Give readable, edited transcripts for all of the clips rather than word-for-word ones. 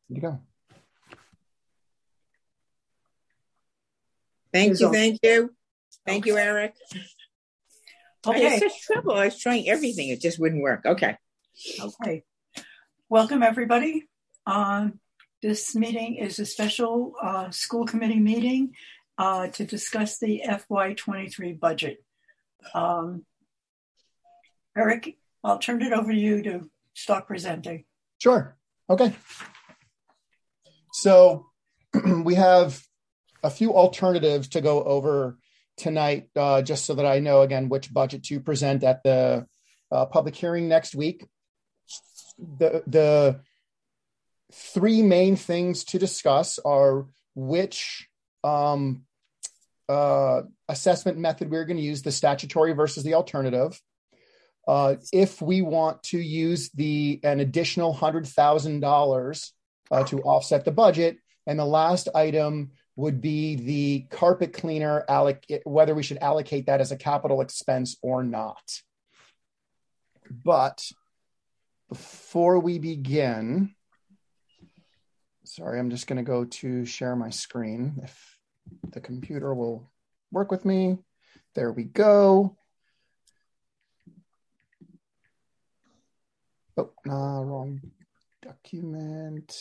Good to go. Thank you. Thank you, Eric. Okay. I had such trouble. I was trying everything. It just wouldn't work. Okay. Welcome, everybody. This meeting is a special school committee meeting to discuss the FY23 budget. Eric, I'll turn it over to you to start presenting. Sure. Okay. So we have a few alternatives to go over tonight, just so that I know, again, which budget to present at the public hearing next week. The three main things to discuss are which assessment method we're going to use, the statutory versus the alternative. If we want to use an additional $100,000 to offset the budget. And the last item would be the carpet cleaner, whether we should allocate that as a capital expense or not. But before we begin, sorry, I'm just going to go to share my screen. If the computer will work with me. There we go. Oh, wrong document.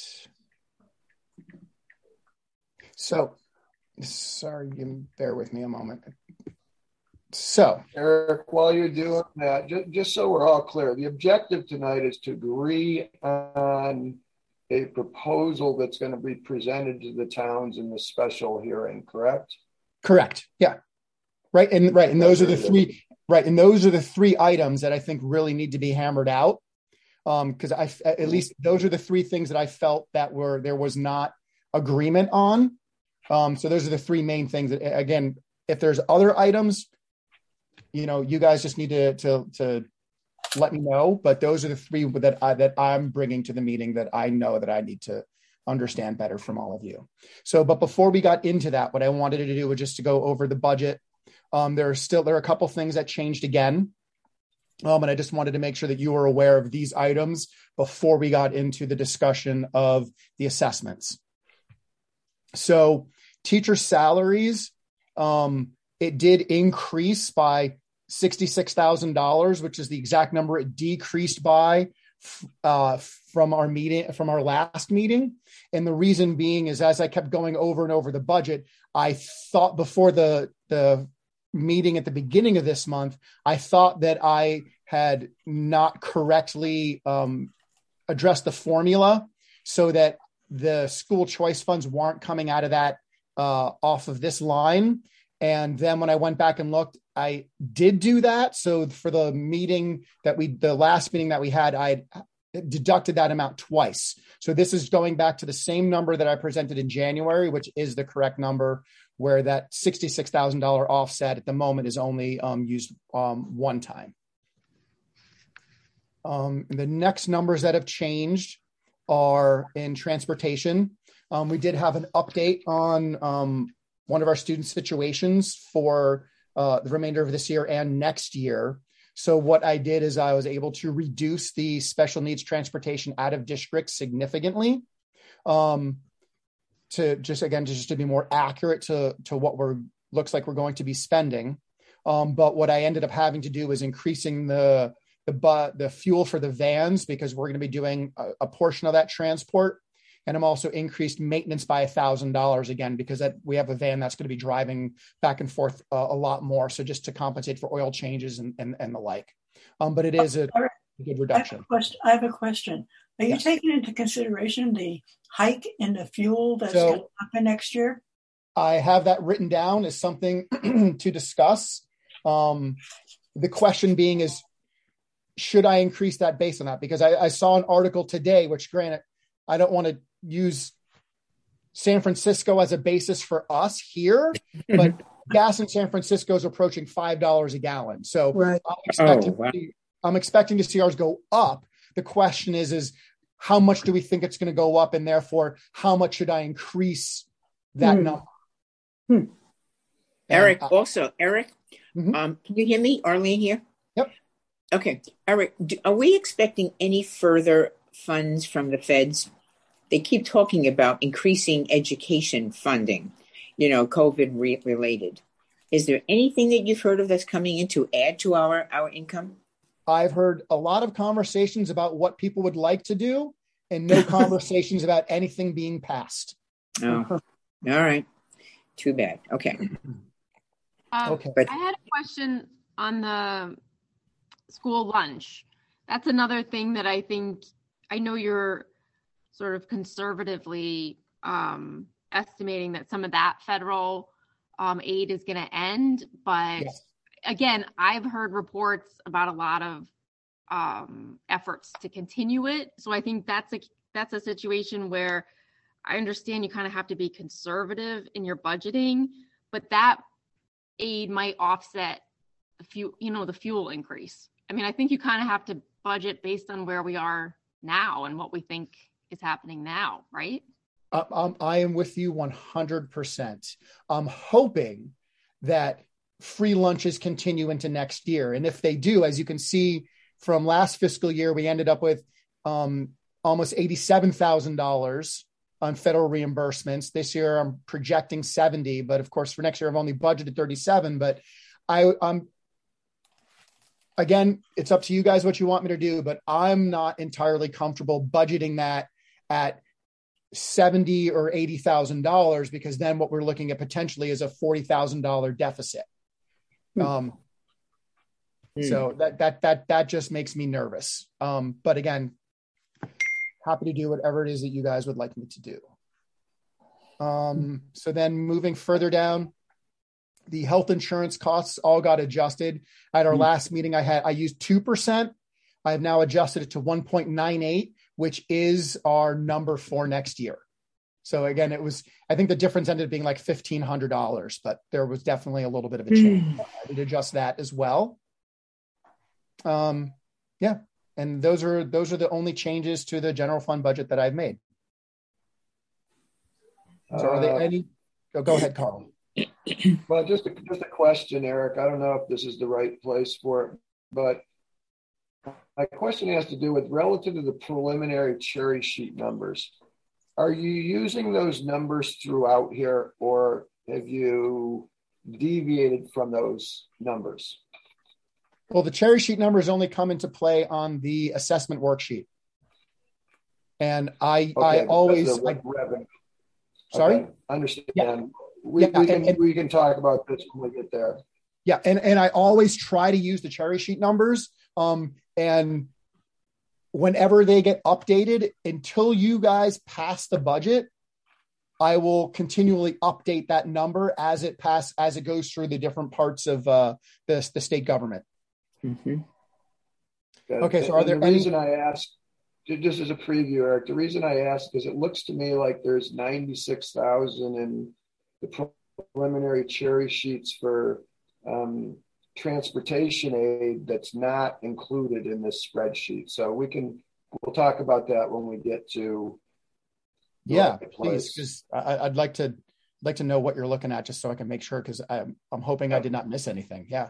So, sorry, bear with me a moment. So, Eric, while you're doing that, just so we're all clear, the objective tonight is to agree on a proposal that's going to be presented to the towns in the special hearing, correct? Correct. Yeah. Right. And those are the three. Right. And those are the three items that I think really need to be hammered out. Because at least those are the three things that I felt that there was not agreement on. So those are the three main things that, again, if there's other items, you guys just need to let me know. But those are the three that I'm bringing to the meeting that I know that I need to understand better from all of you. So, but before we got into that, what I wanted to do was just to go over the budget. There are a couple things that changed again. And I just wanted to make sure that you were aware of these items before we got into the discussion of the assessments. So teacher salaries, it did increase by $66,000, which is the exact number it decreased by from our last meeting. And the reason being is, as I kept going over and over the budget, I thought before the meeting at the beginning of this month, I thought that I had not correctly addressed the formula so that the school choice funds weren't coming out of that off of this line. And then when I went back and looked, I did do that. So for the last meeting that we had, I deducted that amount twice. So this is going back to the same number that I presented in January, which is the correct number, where that $66,000 offset at the moment is only used one time. The next numbers that have changed are in transportation. We did have an update on one of our student situations for the remainder of this year and next year. So what I did is I was able to reduce the special needs transportation out of district significantly. To be more accurate to what looks like we're going to be spending. But what I ended up having to do was increasing the fuel for the vans, because we're going to be doing a portion of that transport. And I'm also increased maintenance by $1,000 again, because we have a van that's going to be driving back and forth a lot more. So just to compensate for oil changes and the like. But it is a good reduction. I have a question. Are you taking into consideration the hike in the fuel that's going to happen next year? I have that written down as something to discuss. The question being is, should I increase that based on that? Because I saw an article today, which granted, I don't want to use San Francisco as a basis for us here, but gas in San Francisco is approaching $5 a gallon. So right. I'm expecting to see ours go up. The question is how much do we think it's going to go up? And therefore, how much should I increase that number? Eric, can you hear me? Arlene here? Yep. Okay. Eric, are we expecting any further funds from the feds? they keep talking about increasing education funding, COVID related. Is there anything that you've heard of that's coming in to add to our income? I've heard a lot of conversations about what people would like to do and no conversations about anything being passed. Oh, all right. Too bad. Okay. Okay. I had a question on the school lunch. That's another thing that I know you're sort of conservatively estimating that some of that federal aid is going to end. But yes. Again, I've heard reports about a lot of efforts to continue it. So I think that's a situation where I understand you kind of have to be conservative in your budgeting, but that aid might offset the fuel increase. I mean, I think you kind of have to budget based on where we are now and what we think is happening now, right? I am with you 100%. I'm hoping that free lunches continue into next year. And if they do, as you can see from last fiscal year, we ended up with almost $87,000 on federal reimbursements. This year, I'm projecting 70, but of course, for next year, I've only budgeted 37. But again, it's up to you guys what you want me to do, but I'm not entirely comfortable budgeting that at $70,000 or $80,000 because then what we're looking at potentially is a $40,000 deficit. So that just makes me nervous. But again, happy to do whatever it is that you guys would like me to do. So then moving further down, the health insurance costs all got adjusted. At our last meeting, I used 2%. I have now adjusted it to 1.98, which is our number for next year. So again, I think the difference ended up being like $1,500, but there was definitely a little bit of a change. I did adjust that as well. Yeah. And those are the only changes to the general fund budget that I've made. So are there any? Go ahead, Carl. Well, just a question, Eric. I don't know if this is the right place for it, but my question has to do with relative to the preliminary cherry sheet numbers. Are you using those numbers throughout here, or have you deviated from those numbers? Well, the cherry sheet numbers only come into play on the assessment worksheet. And I always revenue. Sorry? Okay, understand. Yeah. We can talk about this when we get there. Yeah, and I always try to use the cherry sheet numbers. And whenever they get updated, until you guys pass the budget, I will continually update that number as it goes through the different parts of the state government. Mm-hmm. Okay, so are there any reason I asked, just as a preview, Eric, the reason I asked is it looks to me like there's 96,000 in the preliminary cherry sheets for transportation aid that's not included in this spreadsheet. So we'll talk about that when we get to please, because I'd like to know what you're looking at just so I can make sure, because I'm hoping I did not miss anything. Yeah.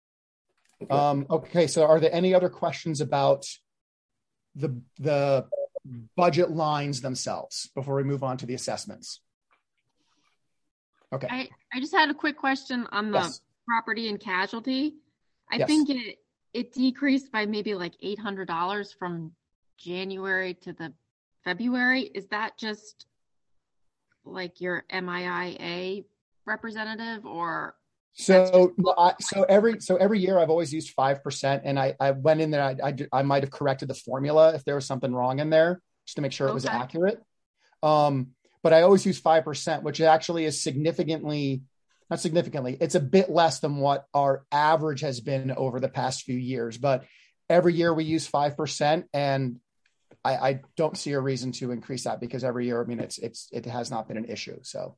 Okay. So are there any other questions about the budget lines themselves before we move on to the assessments? Okay. I just had a quick question on the property and casualty. I think it decreased by maybe like $800 from January to the February. Is that just like your MIA representative, or? So every year I've always used 5%, and I went in there. I might have corrected the formula if there was something wrong in there just to make sure it was accurate. But I always use 5%, which actually is not significantly. It's a bit less than what our average has been over the past few years. But every year we use 5%, and I don't see a reason to increase that because every year, I mean, it has not been an issue. So.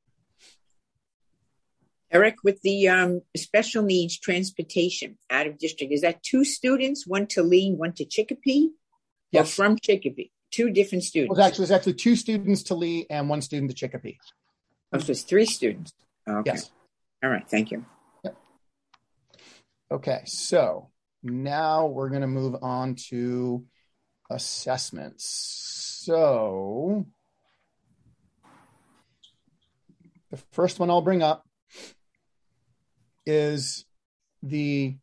Eric, with the special needs transportation out of district, is that 2 students, one to Lee, one to Chicopee? Yes. Or from Chicopee? 2 different students? It's actually 2 students to Lee and 1 student to Chicopee. Oh, so it's 3 students. Okay. Yes. All right. Thank you. Yep. Okay. So now we're going to move on to assessments. So the first one I'll bring up is the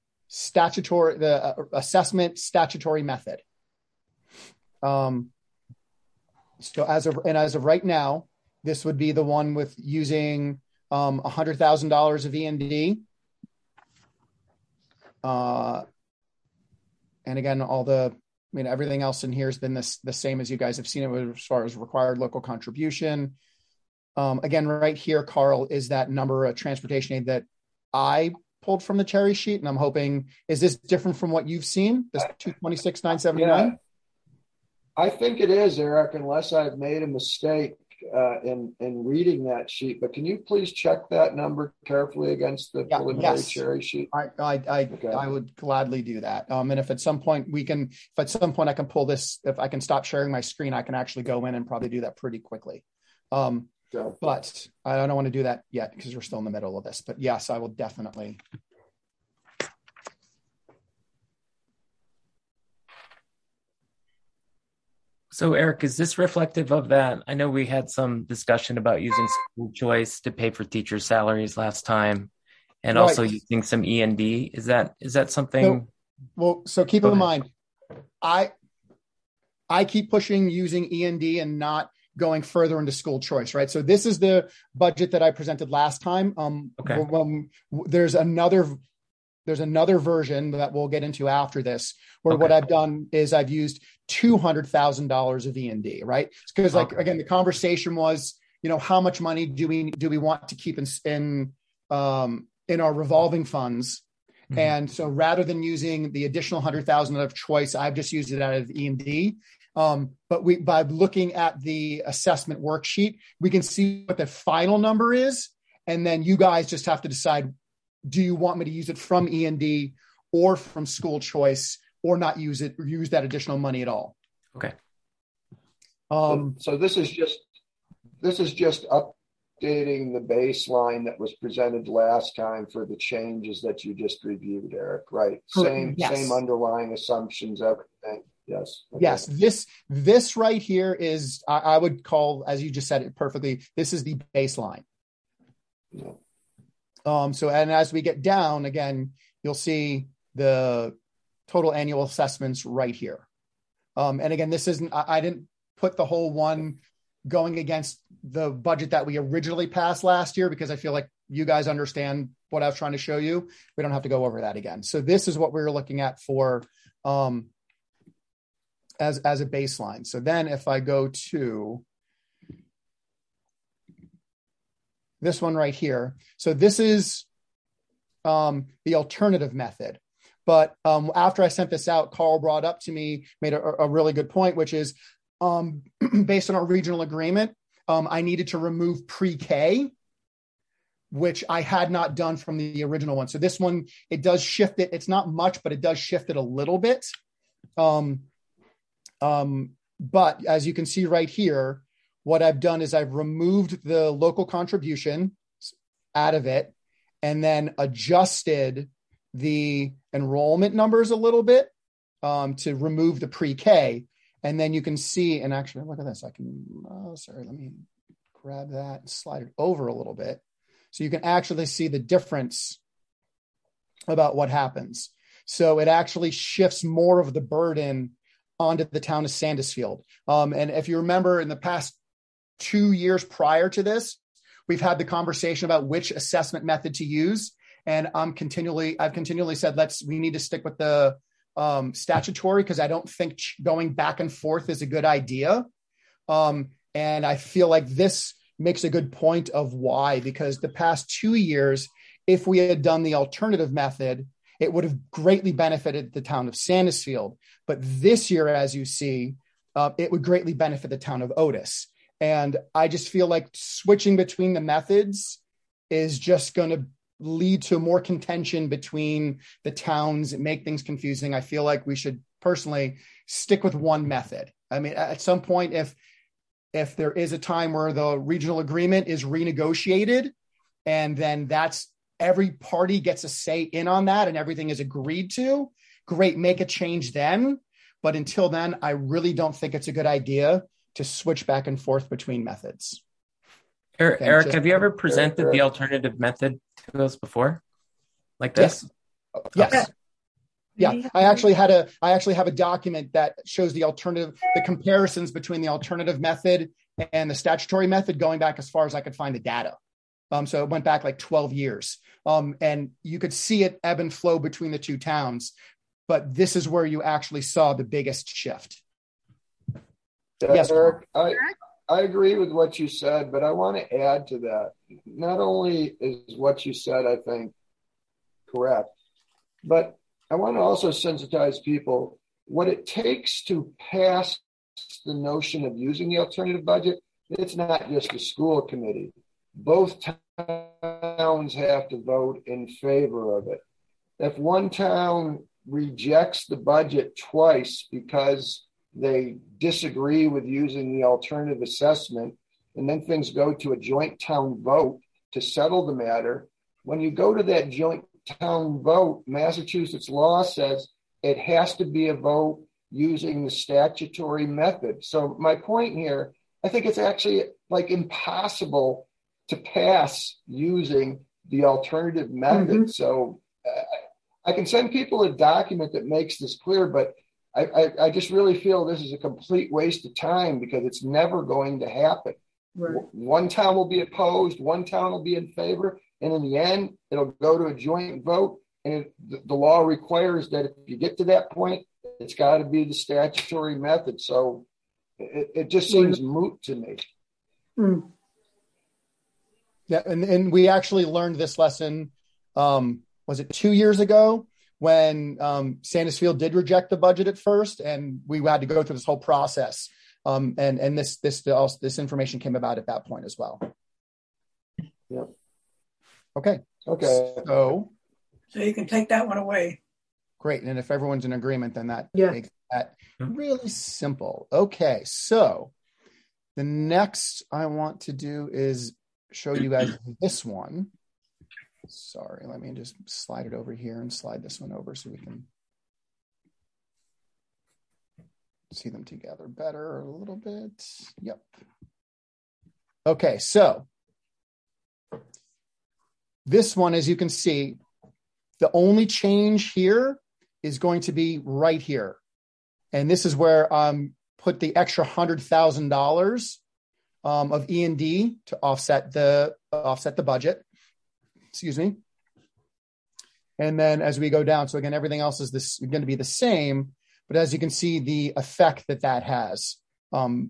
assessment statutory method. So as of right now, this would be the one with using $100,000 of E&D. And again, everything else in here has been the same as you guys have seen it as far as required local contribution. Again, right here, Carl, is that number of transportation aid that I pulled from the cherry sheet. And I'm hoping, is this different from what you've seen? This 226,979? Yeah, I think it is, Eric, unless I've made a mistake in reading that sheet. But can you please check that number carefully against the preliminary cherry sheet? I would gladly do that. And if at some point I can pull this, if I can stop sharing my screen, I can actually go in and probably do that pretty quickly. But I don't want to do that yet because we're still in the middle of this. But yes, I will definitely. So, Eric, is this reflective of that? I know we had some discussion about using school choice to pay for teacher salaries last time, and also using some E&D. Is that something? So keep in mind, I keep pushing using E&D and not going further into school choice, right? So this is the budget that I presented last time. There's another version that we'll get into after this, where what I've done is I've used $200,000 of E&D, right? Because again, the conversation was, how much money do we want to keep in our revolving funds? Mm-hmm. And so rather than using the additional 100,000 of choice, I've just used it out of E&D. But by looking at the assessment worksheet, we can see what the final number is. And then you guys just have to decide, do you want me to use it from E&D or from school choice, or not use it, or use that additional money at all? Okay. So this is just updating the baseline that was presented last time for the changes that you just reviewed, Eric, right? Same underlying assumptions, everything. Yes. Okay. Yes. This right here is, I would call, as you just said it perfectly, this is the baseline. Yeah. So, and as we get down again, you'll see the total annual assessments right here. And again, this isn't, I didn't put the whole one going against the budget that we originally passed last year, because I feel like you guys understand what I was trying to show you. We don't have to go over that again. So this is what we're looking at for, as a baseline. So then if I go to this one right here, so this is the alternative method. But after I sent this out, Carl brought up to me, made a really good point, which is based on our regional agreement, I needed to remove pre-K, which I had not done from the original one. So this one, it does shift it. It's not much, but it does shift it a little bit. But as you can see right here, what I've done is I've removed the local contribution out of it and then adjusted the enrollment numbers a little bit to remove the pre-K. And then you can see, and actually look at this. Let me grab that and slide it over a little bit. So you can actually see the difference about what happens. So it actually shifts more of the burden onto the town of Sandusfield. And if you remember, in the past 2 years prior to this, we've had the conversation about which assessment method to use. And I've continually said, we need to stick with the statutory, because I don't think going back and forth is a good idea. And I feel like this makes a good point of why, because the past 2 years, if we had done the alternative method, it would have greatly benefited the town of Sandusfield. But this year, as you see, it would greatly benefit the town of Otis. And I just feel like switching between the methods is just going to lead to more contention between the towns and make things confusing. I feel like we should personally stick with one method. I mean, at some point, if there is a time where the regional agreement is renegotiated, and then that's every party gets a say in on that and everything is agreed to, great, make a change then. But until then, I really don't think it's a good idea to switch back and forth between methods. Eric, have you ever presented the alternative method to us before? Like this? Yes. Yeah. I actually have a document that shows the comparisons between the alternative method and the statutory method going back as far as I could find the data. So it went back like 12 years. And you could see it ebb and flow between the two towns. But this is where you actually saw the biggest shift. Yes, Eric, I agree with what you said, but I want to add to that. Not only is what you said, I think, correct, but I want to also sensitize people. What it takes to pass the notion of using the alternative budget, it's not just the school committee. Both towns have to vote in favor of it. If one town rejects the budget twice because they disagree with using the alternative assessment, and then things go to a joint town vote to settle the matter, when you go to that joint town vote, Massachusetts law says it has to be a vote using the statutory method. So my point here, I think it's actually like impossible to pass using the alternative method. Mm-hmm. So I can send people a document that makes this clear, but I just really feel this is a complete waste of time because it's never going to happen. Right. One town will be opposed, one town will be in favor, and in the end, it'll go to a joint vote. And the law requires that if you get to that point, it's got to be the statutory method. So it just seems moot to me. Mm. Yeah, and we actually learned this lesson, was it 2 years ago? When Sandusfield did reject the budget at first, and we had to go through this whole process, and this information came about at that point as well. Yep. Okay. So you can take that one away. Great, and if everyone's in agreement, then that makes that really simple. Okay, so the next I want to do is show you guys this one. Sorry, let me just slide it over here and slide this one over so we can see them together better a little bit. Yep. Okay, so this one, as you can see, the only change here is going to be right here. And this is where put the extra $100,000 of E&D to offset the budget. Excuse me. And then as we go down, so again, everything else is going to be the same, but as you can see, the effect that has on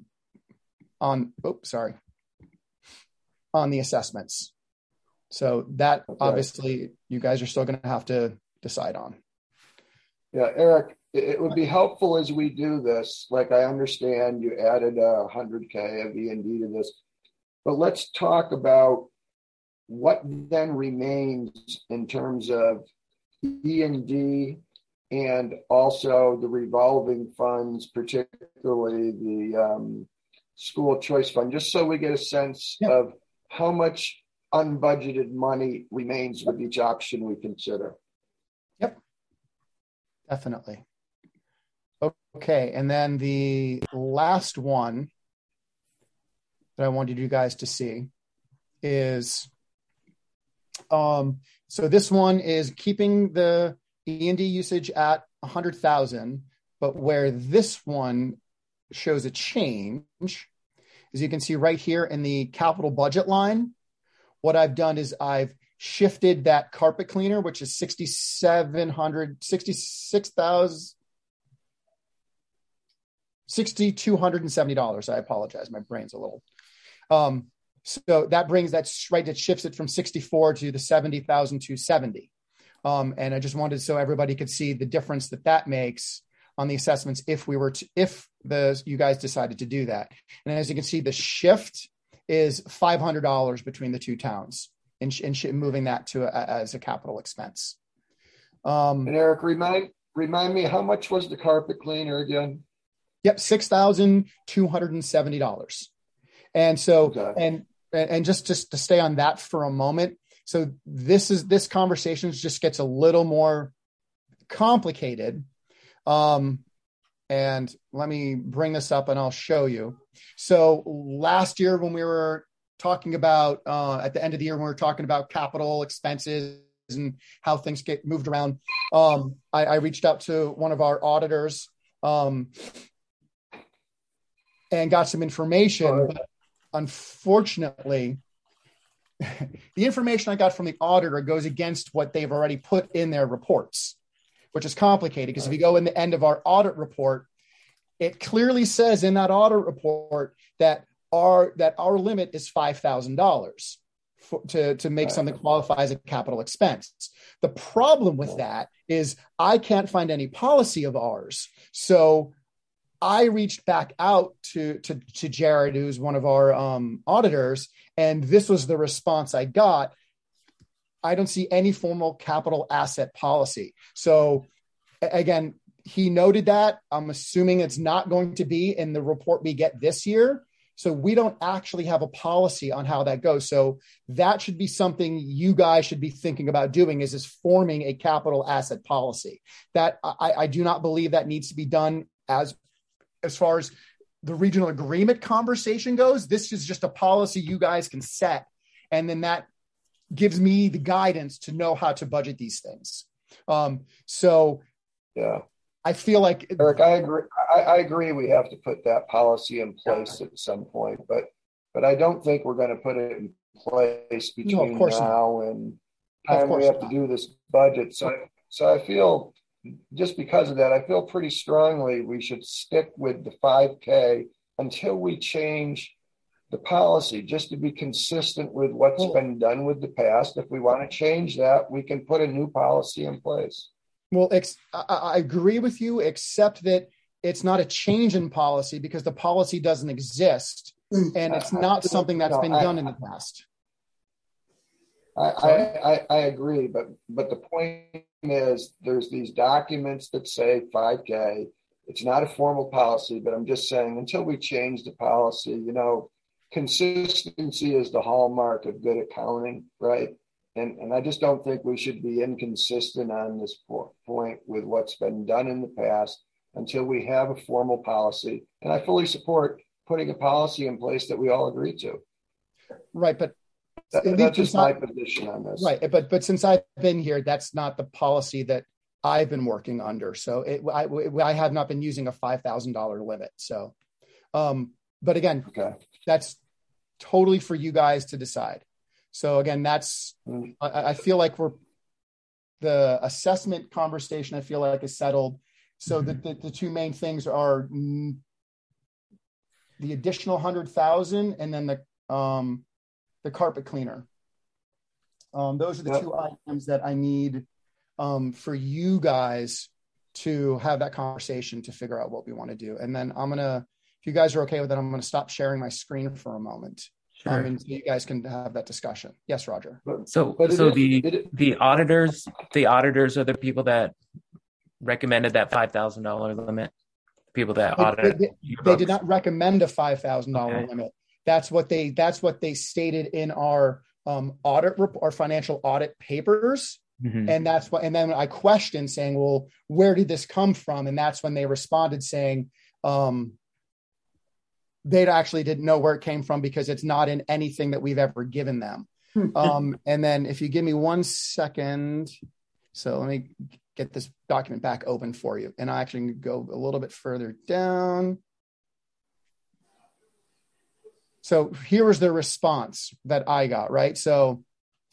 the assessments. So that obviously you guys are still going to have to decide on. Yeah, Eric, it would be helpful as we do this. Like I understand you added $100K of E&D to this, but let's talk about what then remains in terms of E&D and also the revolving funds, particularly the school choice fund, just so we get a sense of how much unbudgeted money remains with each option we consider. Yep, definitely. Okay, and then the last one that I wanted you guys to see is so this one is keeping the E&D usage at 100,000, but where this one shows a change, as you can see right here in the capital budget line, what I've done is I've shifted that carpet cleaner, which is $6,270. I apologize. My brain's a little, so that shifts it from 64 to the 70,270. And I just wanted so everybody could see the difference that makes on the assessments if you guys decided to do that. And as you can see, the shift is $500 between the two towns in moving that to as a capital expense. And Eric, remind me, how much was the carpet cleaner again? Yep, $6,270. And so, and just to stay on that for a moment. So this conversation just gets a little more complicated. and let me bring this up and I'll show you. So last year when we were talking about, at the end of the year, when we were talking about capital expenses and how things get moved around, I reached out to one of our auditors and got some information. But unfortunately, the information I got from the auditor goes against what they've already put in their reports, which is complicated because if you go in the end of our audit report, it clearly says in that audit report that our limit is $5,000 to make something qualify as a capital expense. The problem with that is I can't find any policy of ours. So I reached back out to Jared, who's one of our auditors, and this was the response I got. I don't see any formal capital asset policy. So again, he noted that. I'm assuming it's not going to be in the report we get this year. So we don't actually have a policy on how that goes. So that should be something you guys should be thinking about doing is forming a capital asset policy. That I do not believe that needs to be done as far as the regional agreement conversation goes. This is just a policy you guys can set. And then that gives me the guidance to know how to budget these things. Yeah. I feel like Eric, I agree. We have to put that policy in place at some point, but I don't think we're going to put it in place between now and time we have to do this budget. So I feel just because of that, I feel pretty strongly we should stick with the 5K until we change the policy, just to be consistent with what's been done with the past. If we want to change that, we can put a new policy in place. Well, I agree with you, except that it's not a change in policy because the policy doesn't exist, and it's not something that's been done in the past. I agree, but the point is there's these documents that say 5K. It's not a formal policy, but I'm just saying until we change the policy, consistency is the hallmark of good accounting, right? And I just don't think we should be inconsistent on this point with what's been done in the past until we have a formal policy. And I fully support putting a policy in place that we all agree to. Right, but that's just my position on this. Right, but since I've been here, that's not the policy that I've been working under. So I have not been using a $5,000 limit. So, but again, that's totally for you guys to decide. So again, I feel like the assessment conversation, I feel like is settled. So the two main things are the additional 100,000 and then the carpet cleaner. Those are the two items that I need for you guys to have that conversation to figure out what we want to do. And then if you guys are okay with it, I'm going to stop sharing my screen for a moment. Sure. And so you guys can have that discussion. Yes, Roger. So the auditors are the people that recommended that $5,000 limit. People that audited. They did not recommend a $5,000 limit. That's what they stated in our our financial audit papers. Mm-hmm. And then I questioned saying, well, where did this come from? And that's when they responded saying, they actually didn't know where it came from because it's not in anything that we've ever given them. And then if you give me 1 second, so let me get this document back open for you. And I actually can go a little bit further down. So here was the response that I got, right? So,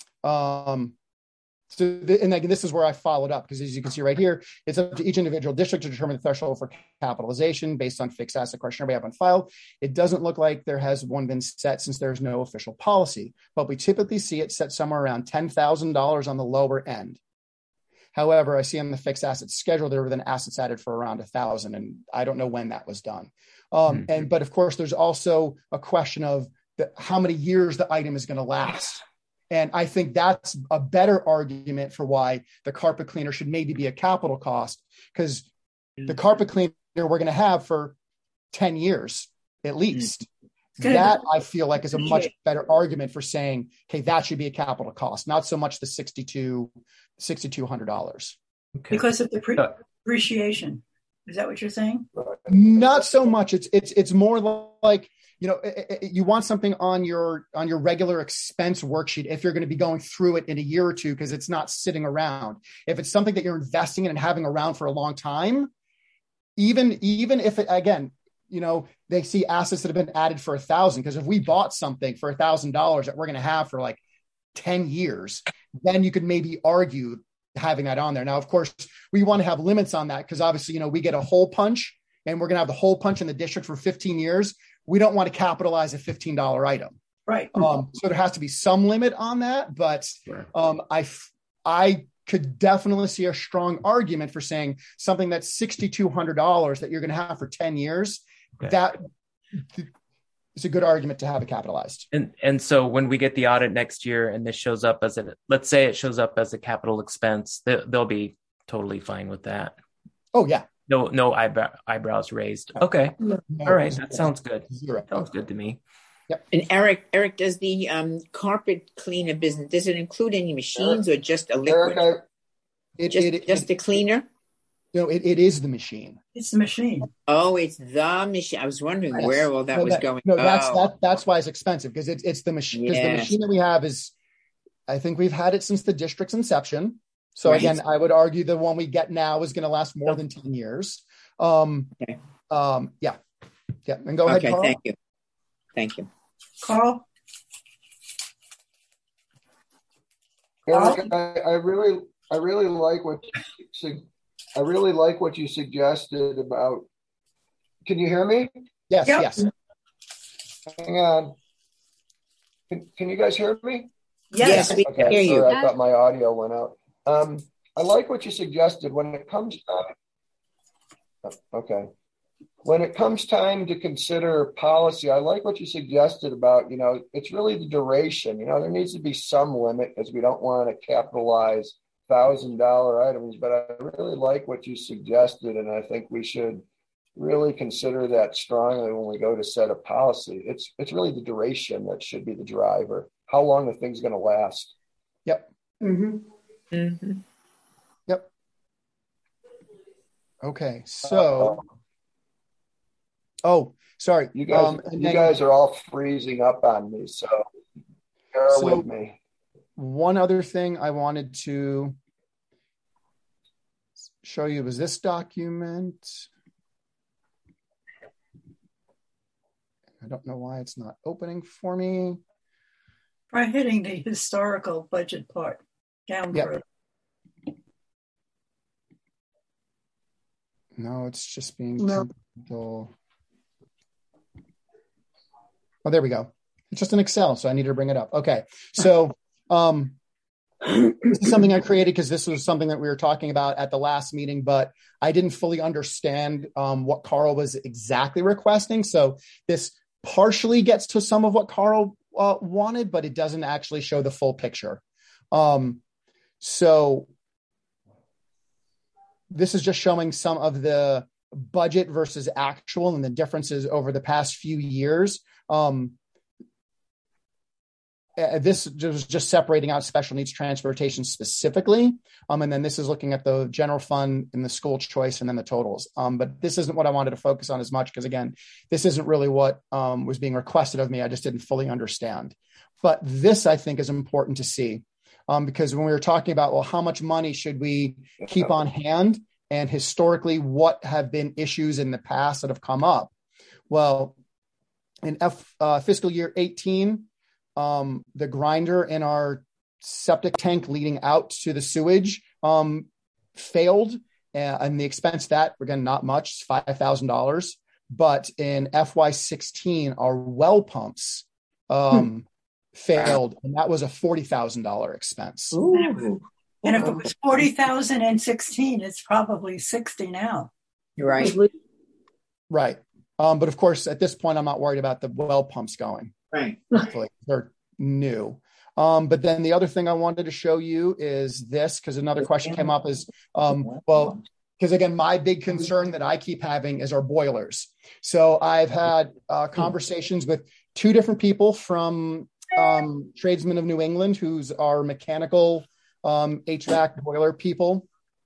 this is where I followed up because as you can see right here, it's up to each individual district to determine the threshold for capitalization based on fixed asset questionnaire we have on file. It doesn't look like there has one been set since there's no official policy, but we typically see it set somewhere around $10,000 on the lower end. However, I see on the fixed asset schedule, there were then assets added for around 1,000, and I don't know when that was done. But of course, there's also a question of how many years the item is going to last. And I think that's a better argument for why the carpet cleaner should maybe be a capital cost, because the carpet cleaner we're going to have for 10 years at least. That I feel like is a much better argument for saying, okay, that should be a capital cost, not so much the $6,200. Because of the depreciation. Is that what you're saying? Not so much. It's more like, you want something on your regular expense worksheet if you're going to be going through it in a year or two, because it's not sitting around. If it's something that you're investing in and having around for a long time, even if it, again, they see assets that have been added for 1,000, because if we bought something for $1,000 that we're going to have for like 10 years, then you could maybe argue having that on there. Now, of course, we want to have limits on that, because obviously, we get a hole punch and we're going to have the hole punch in the district for 15 years. We don't want to capitalize a $15 item. Right. So there has to be some limit on that, but Sure. I could definitely see a strong argument for saying something that's $6,200 that you're going to have for 10 years. Okay. That is a good argument to have it capitalized. And so when we get the audit next year and this shows up let's say it shows up as a capital expense, they'll be totally fine with that. Oh yeah. No eyebrows raised. Okay. No, all right. That sounds good. Sounds good to me. Yep. And Eric, does the carpet cleaner business, does it include any machines or just a liquid? Eric, just a cleaner? It is the machine. It's the machine. Oh, it's the machine. I was wondering where all that was going. No, that's why it's expensive, because it's the machine. Because the machine that we have is, I think we've had it since the district's inception. So again, I would argue the one we get now is going to last more than 10 years. Yeah. And go ahead, Carl. Thank you. Carl? Eric, I really like what you suggested about. Can you hear me? Yes. Yep. Yes. Hang on. Can you guys hear me? Yes, we can hear you. Sorry, I thought my audio went out. I like what you suggested when it comes time. Okay. When it comes time to consider policy, I like what you suggested about, it's really the duration. There needs to be some limit, because we don't want to capitalize $1,000 items, but I really like what you suggested. And I think we should really consider that strongly when we go to set a policy. It's really the duration that should be the driver. How long the thing's going to last. Yep. Mm-hmm. Mm-hmm. Yep. Okay. So, sorry. You guys are all freezing up on me, so bear with me. One other thing I wanted to show you was this document. I don't know why it's not opening for me. Try hitting the historical budget part down further. No, it's just being temporal. Oh, there we go. It's just an Excel, so I need to bring it up. Okay. So this is something I created because this was something that we were talking about at the last meeting, but I didn't fully understand what Carl was exactly requesting. So this partially gets to some of what Carl wanted, but it doesn't actually show the full picture. So this is just showing some of the budget versus actual and the differences over the past few years. This was just separating out special needs transportation specifically. And then this is looking at the general fund and the school choice and then the totals. But this isn't what I wanted to focus on as much, because again, this isn't really what was being requested of me. I just didn't fully understand. But this, I think, is important to see because when we were talking about, well, how much money should we keep on hand? And historically, what have been issues in the past that have come up? Well, in fiscal year 18, the grinder in our septic tank leading out to the sewage failed, and the expense that, again, not much, $5,000. But in FY16, our well pumps failed, and that was a $40,000 expense. Ooh. And if it was 40,000 in 16, it's probably 60 now. Right. Right. But of course, at this point, I'm not worried about the well pumps going. Right. They're new. But then the other thing I wanted to show you is this, because another question came up is, well, because again, my big concern that I keep having is our boilers. So I've had conversations with two different people from Tradesmen of New England, who's our mechanical HVAC boiler people.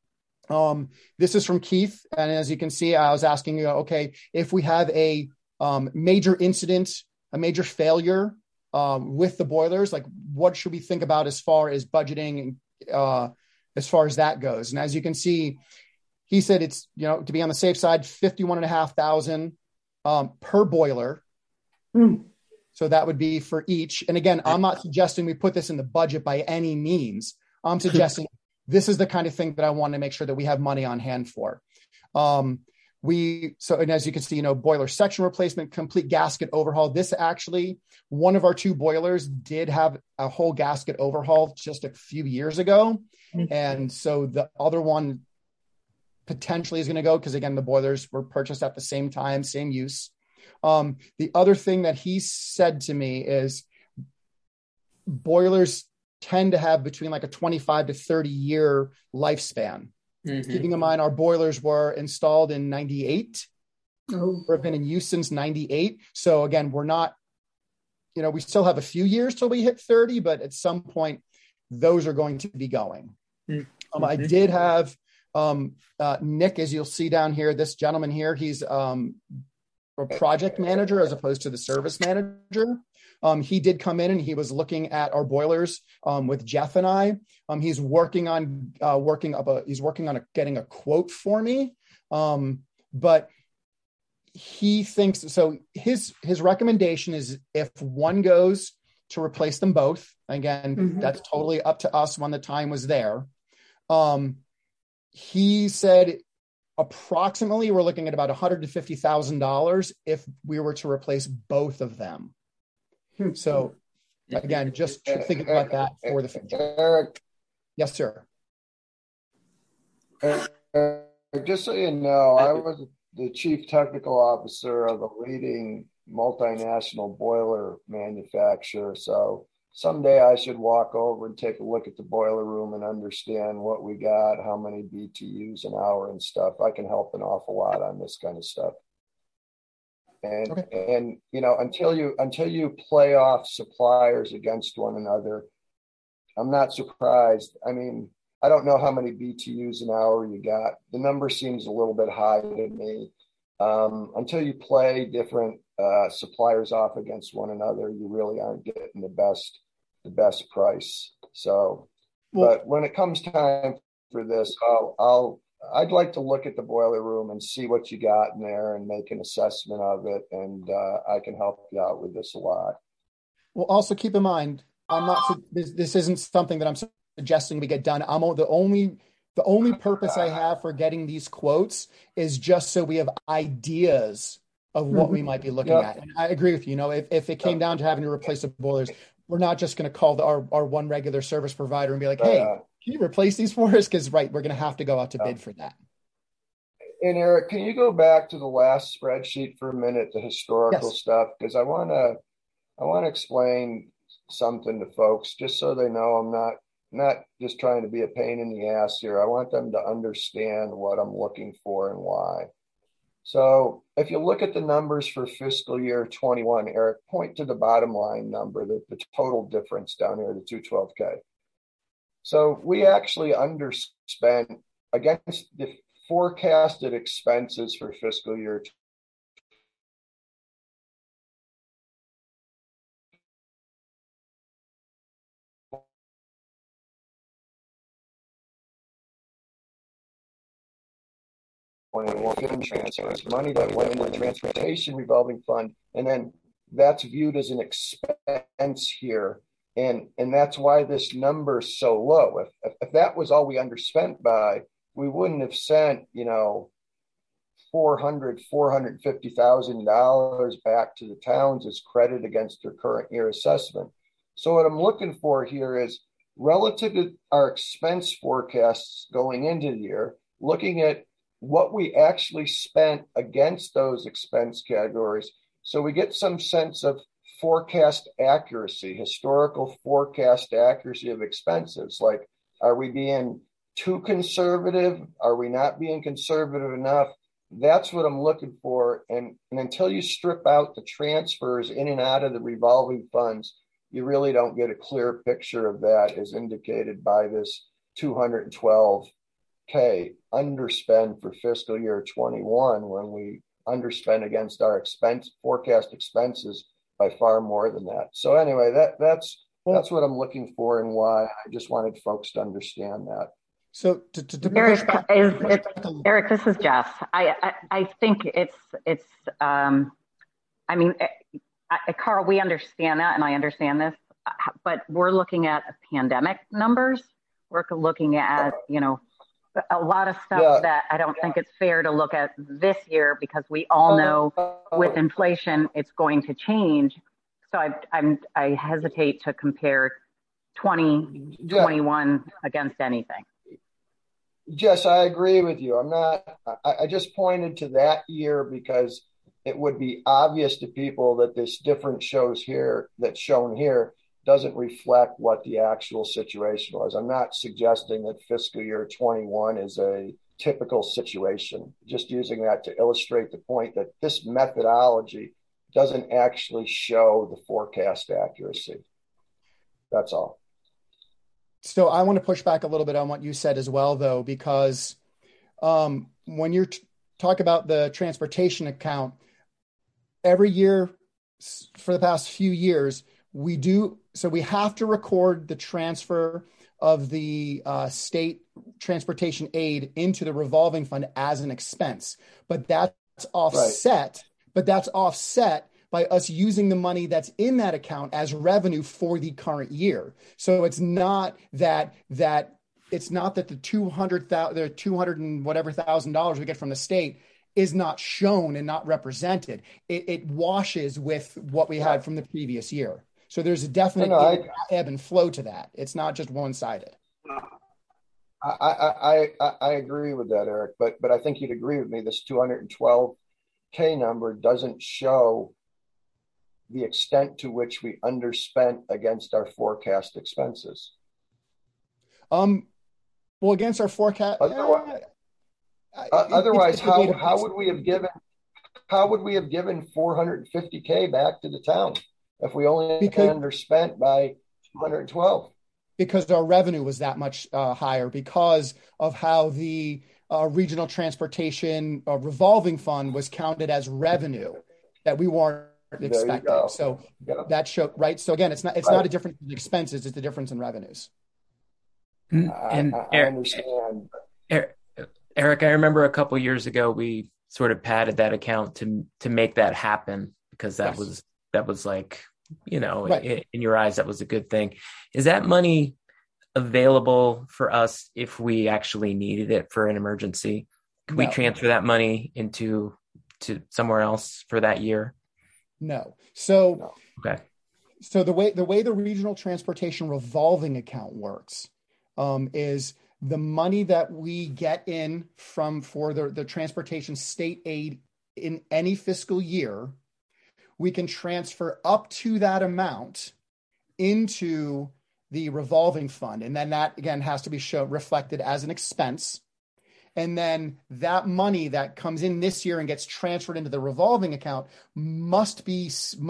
This is from Keith. And as you can see, I was asking, okay, if we have a major incident, a major failure with the boilers, like what should we think about as far as budgeting, as far as that goes? And as you can see, he said it's, to be on the safe side, $51,500 per boiler. So that would be for each. And again, I'm not suggesting we put this in the budget by any means. I'm suggesting this is the kind of thing that I want to make sure that we have money on hand for. And as you can see, boiler section replacement, complete gasket overhaul. This actually, one of our two boilers did have a whole gasket overhaul just a few years ago. And so the other one potentially is going to go because, again, the boilers were purchased at the same time, same use. The other thing that he said to me is boilers tend to have between like a 25 to 30 year lifespan. Keeping in mind, our boilers were installed in 98 or have been in use since 98. So again, we're not, we still have a few years till we hit 30, but at some point those are going to be going. I did have Nick, as you'll see down here, this gentleman here, he's a project manager as opposed to the service manager. He did come in and he was looking at our boilers with Jeff and I. He's working on getting a quote for me. But he thinks so. His recommendation is if one goes to replace them both. Again, that's totally up to us when the time was there. He said approximately we're looking at about $150,000 if we were to replace both of them. So again, just thinking about that for the future. Eric. Yes, sir. Just so you know, I was the chief technical officer of a leading multinational boiler manufacturer. So someday I should walk over and take a look at the boiler room and understand what we got, how many BTUs an hour and stuff. I can help an awful lot on this kind of stuff. And until you play off suppliers against one another, I'm not surprised. I mean, I don't know how many BTUs an hour you got. The number seems a little bit high to me. Until you play different suppliers off against one another, you really aren't getting the best price. So, but when it comes time for this, I'd like to look at the boiler room and see what you got in there and make an assessment of it. And I can help you out with this a lot. Well, also keep in mind, this isn't something that I'm suggesting we get done. The only purpose I have for getting these quotes is just so we have ideas of what we might be looking at. And I agree with you. If it came down to having to replace the boilers, we're not just going to call our one regular service provider and be like, hey, can you replace these for us? Because we're going to have to go out to bid for that. And Eric, can you go back to the last spreadsheet for a minute, the historical stuff? Because I want to explain something to folks just so they know I'm not just trying to be a pain in the ass here. I want them to understand what I'm looking for and why. So if you look at the numbers for fiscal year 21, Eric, point to the bottom line number, the total difference down here, the 212K. So we actually underspent against the forecasted expenses for fiscal year 21 transfers, money that went into the transportation revolving fund, and then that's viewed as an expense here. And that's why this number is so low. If that was all we underspent by, we wouldn't have sent, $450,000 back to the towns as credit against their current year assessment. So what I'm looking for here is relative to our expense forecasts going into the year, looking at what we actually spent against those expense categories. So we get some sense of forecast accuracy, historical forecast accuracy of expenses. Like, are we being too conservative? Are we not being conservative enough? That's what I'm looking for. And until you strip out the transfers in and out of the revolving funds, you really don't get a clear picture of that as indicated by this 212 underspend for fiscal year 21 when we underspend against our forecast expenses by far more than that. So anyway, that's what I'm looking for and why. I just wanted folks to understand that. So Eric, this is Jess. I think it's I mean, Carl, we understand that, and I understand this, but we're looking at pandemic numbers. We're looking at, a lot of stuff that I don't think it's fair to look at this year, because we all know with inflation, it's going to change. So I hesitate to compare 2021 against anything. Jess, I agree with you. I just pointed to that year because it would be obvious to people that this difference that's shown here doesn't reflect what the actual situation was. I'm not suggesting that fiscal year 21 is a typical situation, just using that to illustrate the point that this methodology doesn't actually show the forecast accuracy. That's all. So I want to push back a little bit on what you said as well, though, because when you're talk about the transportation account, every year for the past few years, we have to record the transfer of the state transportation aid into the revolving fund as an expense, but that's offset. Right. But that's offset by us using the money that's in that account as revenue for the current year. So it's not that the $200 and whatever $1,000 we get from the state is not shown and not represented. It washes with what we had from the previous year. So there's a definite ebb and flow to that. It's not just one-sided. I agree with that, Eric, but I think you'd agree with me. This $212K number doesn't show the extent to which we underspent against our forecast expenses. Well, against our forecast. Otherwise, how would we have given $450K back to the town if we only underspent by 212? Because our revenue was that much higher because of how the regional transportation revolving fund was counted as revenue that we weren't expecting. So that showed, right? So again, it's not a difference in expenses, it's the difference in revenues. And I understand. Eric, I remember a couple of years ago we sort of padded that account to make that happen, because that was like, right. In your eyes, that was a good thing. Is that money available for us if we actually needed it for an emergency? Can we transfer that money to somewhere else for that year? No. So no. Okay. So the way the regional transportation revolving account works is the money that we get in for the transportation state aid in any fiscal year, we can transfer up to that amount into the revolving fund. And then that, again, has to be reflected as an expense. And then that money that comes in this year and gets transferred into the revolving account must be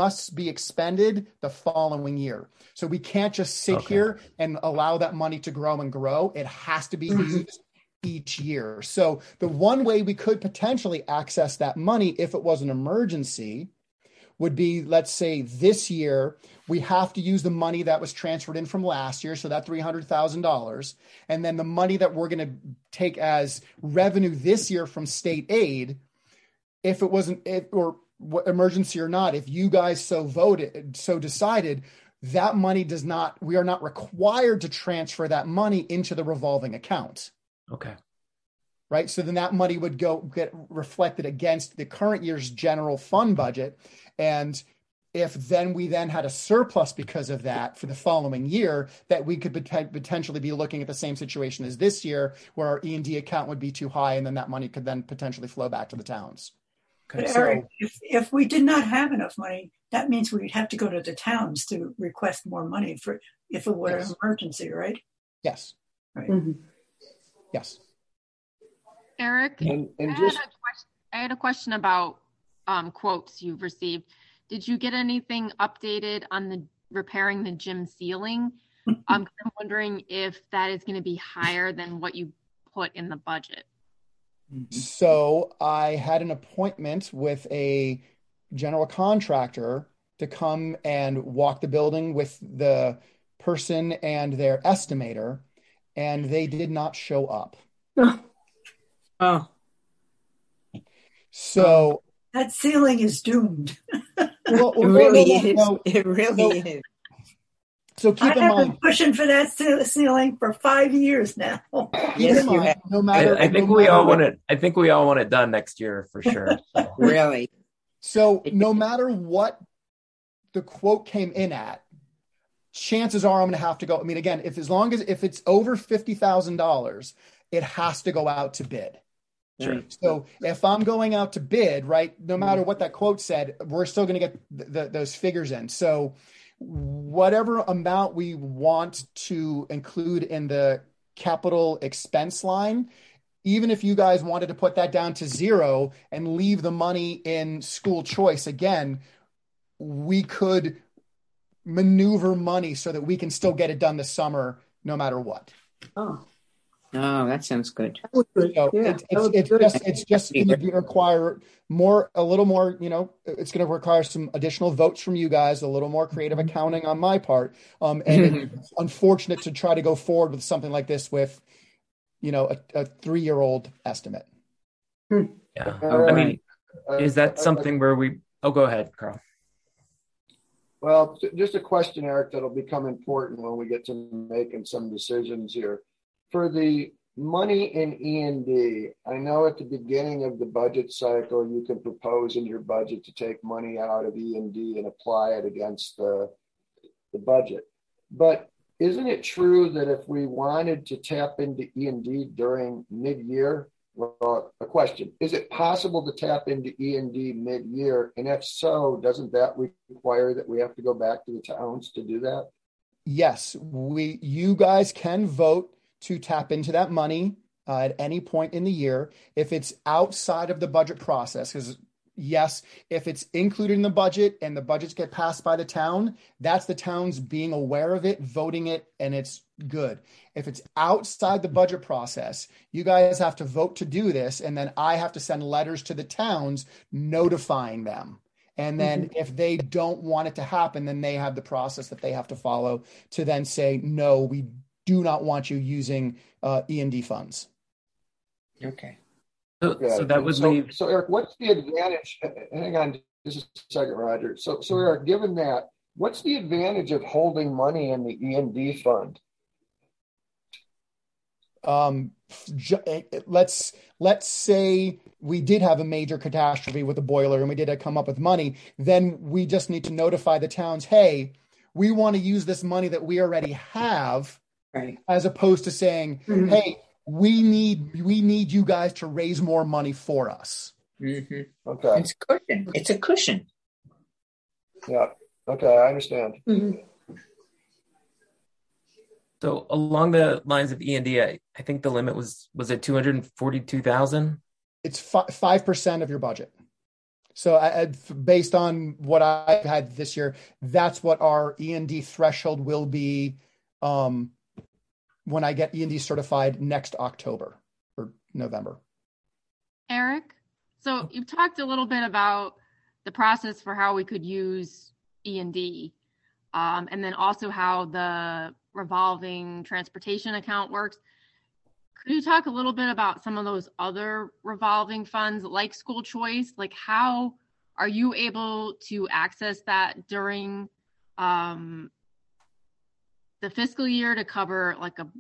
expended the following year. So we can't just sit here and allow that money to grow and grow. It has to be used each year. So the one way we could potentially access that money if it was an emergency would be, let's say this year, we have to use the money that was transferred in from last year, so that $300,000, and then the money that we're going to take as revenue this year from state aid, if it wasn't emergency or not, if you guys so decided, that money we are not required to transfer that money into the revolving account. Okay. Right. So then that money would get reflected against the current year's general fund budget. And if we had a surplus because of that for the following year, that we could potentially be looking at the same situation as this year, where our E&D account would be too high, and then that money could then potentially flow back to the towns. Okay, but Eric, if we did not have enough money, that means we'd have to go to the towns to request more money if it were an emergency, right? Yes. Right. Mm-hmm. Yes. Eric, I had a question about quotes you've received. Did you get anything updated on the repairing the gym ceiling? I'm wondering if that is going to be higher than what you put in the budget? So I had an appointment with a general contractor to come and walk the building with the person and their estimator, and they did not show up. Oh. So that ceiling is doomed. It really is. It really is. So keep in mind, I've been pushing for that ceiling for 5 years now. Yes, you have. No matter. I think we all want it. I think we all want it done next year for sure. So. Really. So no matter what the quote came in at, chances are I'm going to have to go. I mean, again, if it's over $50,000, it has to go out to bid. Sure. So if I'm going out to bid, right, no matter what that quote said, we're still going to get those figures in. So whatever amount we want to include in the capital expense line, even if you guys wanted to put that down to zero and leave the money in school choice, again, we could maneuver money so that we can still get it done this summer, no matter what. Oh, that sounds good. So it's just going to require a little more, it's going to require some additional votes from you guys, a little more creative accounting on my part. And it's unfortunate to try to go forward with something like this with, a 3-year-old estimate. Yeah. I mean, is that something where go ahead, Carl. Well, just a question, Eric, that'll become important when we get to making some decisions here. For the money in E&D, I know at the beginning of the budget cycle, you can propose in your budget to take money out of E&D and apply it against the budget. But isn't it true that if we wanted to tap into E&D during mid-year, well, a question, is it possible to tap into E&D mid-year? And if so, doesn't that require that we have to go back to the towns to do that? Yes, you guys can vote to tap into that money at any point in the year. If it's outside of the budget process, because yes, if it's included in the budget and the budgets get passed by the town, that's the towns being aware of it, voting it, and it's good. If it's outside the budget process, you guys have to vote to do this, and then I have to send letters to the towns notifying them. And then if they don't want it to happen, then they have the process that they have to follow to then say, no, we do not want you using E&D funds. Okay. So that would leave. So Eric, what's the advantage? Hang on just a second, Roger. So Eric, given that, what's the advantage of holding money in the E&D fund? Let's say we did have a major catastrophe with a boiler and we did come up with money. Then we just need to notify the towns, hey, we want to use this money that we already have. Right. As opposed to saying, hey, we need you guys to raise more money for us. Okay. It's a cushion. Yeah. Okay, I understand. So along the lines of E&D, I think the limit was it 242,000? It's 5% of your budget. So based on what I've had this year, that's what our E&D threshold will be when I get E&D certified next October or November. Eric, so you've talked a little bit about the process for how we could use E&D, and then also how the revolving transportation account works. Could you talk a little bit about some of those other revolving funds like school choice? Like how are you able to access that during the fiscal year to cover like a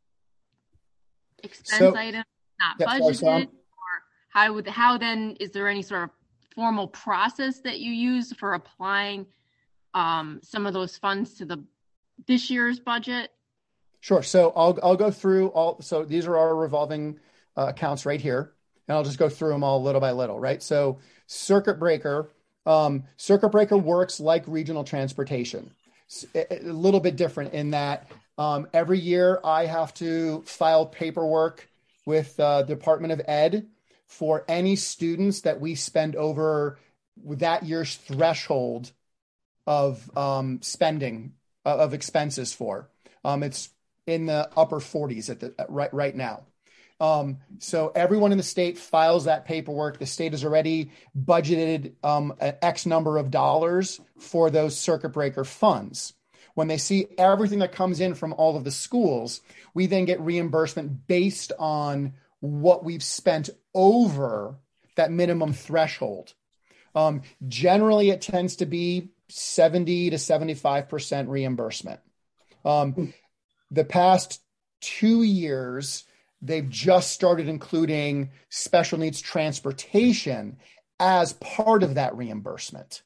expense item not budgeted, or how then is there any sort of formal process that you use for applying some of those funds to this year's budget? Sure. So I'll go through so these are our revolving accounts right here, and I'll just go through them all little by little, right? So circuit breaker works like regional transportation. A little bit different in that every year I have to file paperwork with the Department of Ed for any students that we spend over that year's threshold of spending of expenses for. It's in the upper 40s right now. So everyone in the state files that paperwork. The state has already budgeted an X number of dollars for those circuit breaker funds. When they see everything that comes in from all of the schools, we then get reimbursement based on what we've spent over that minimum threshold. Generally, it tends to be 70 to 75% reimbursement. The past 2 years, they've just started including special needs transportation as part of that reimbursement.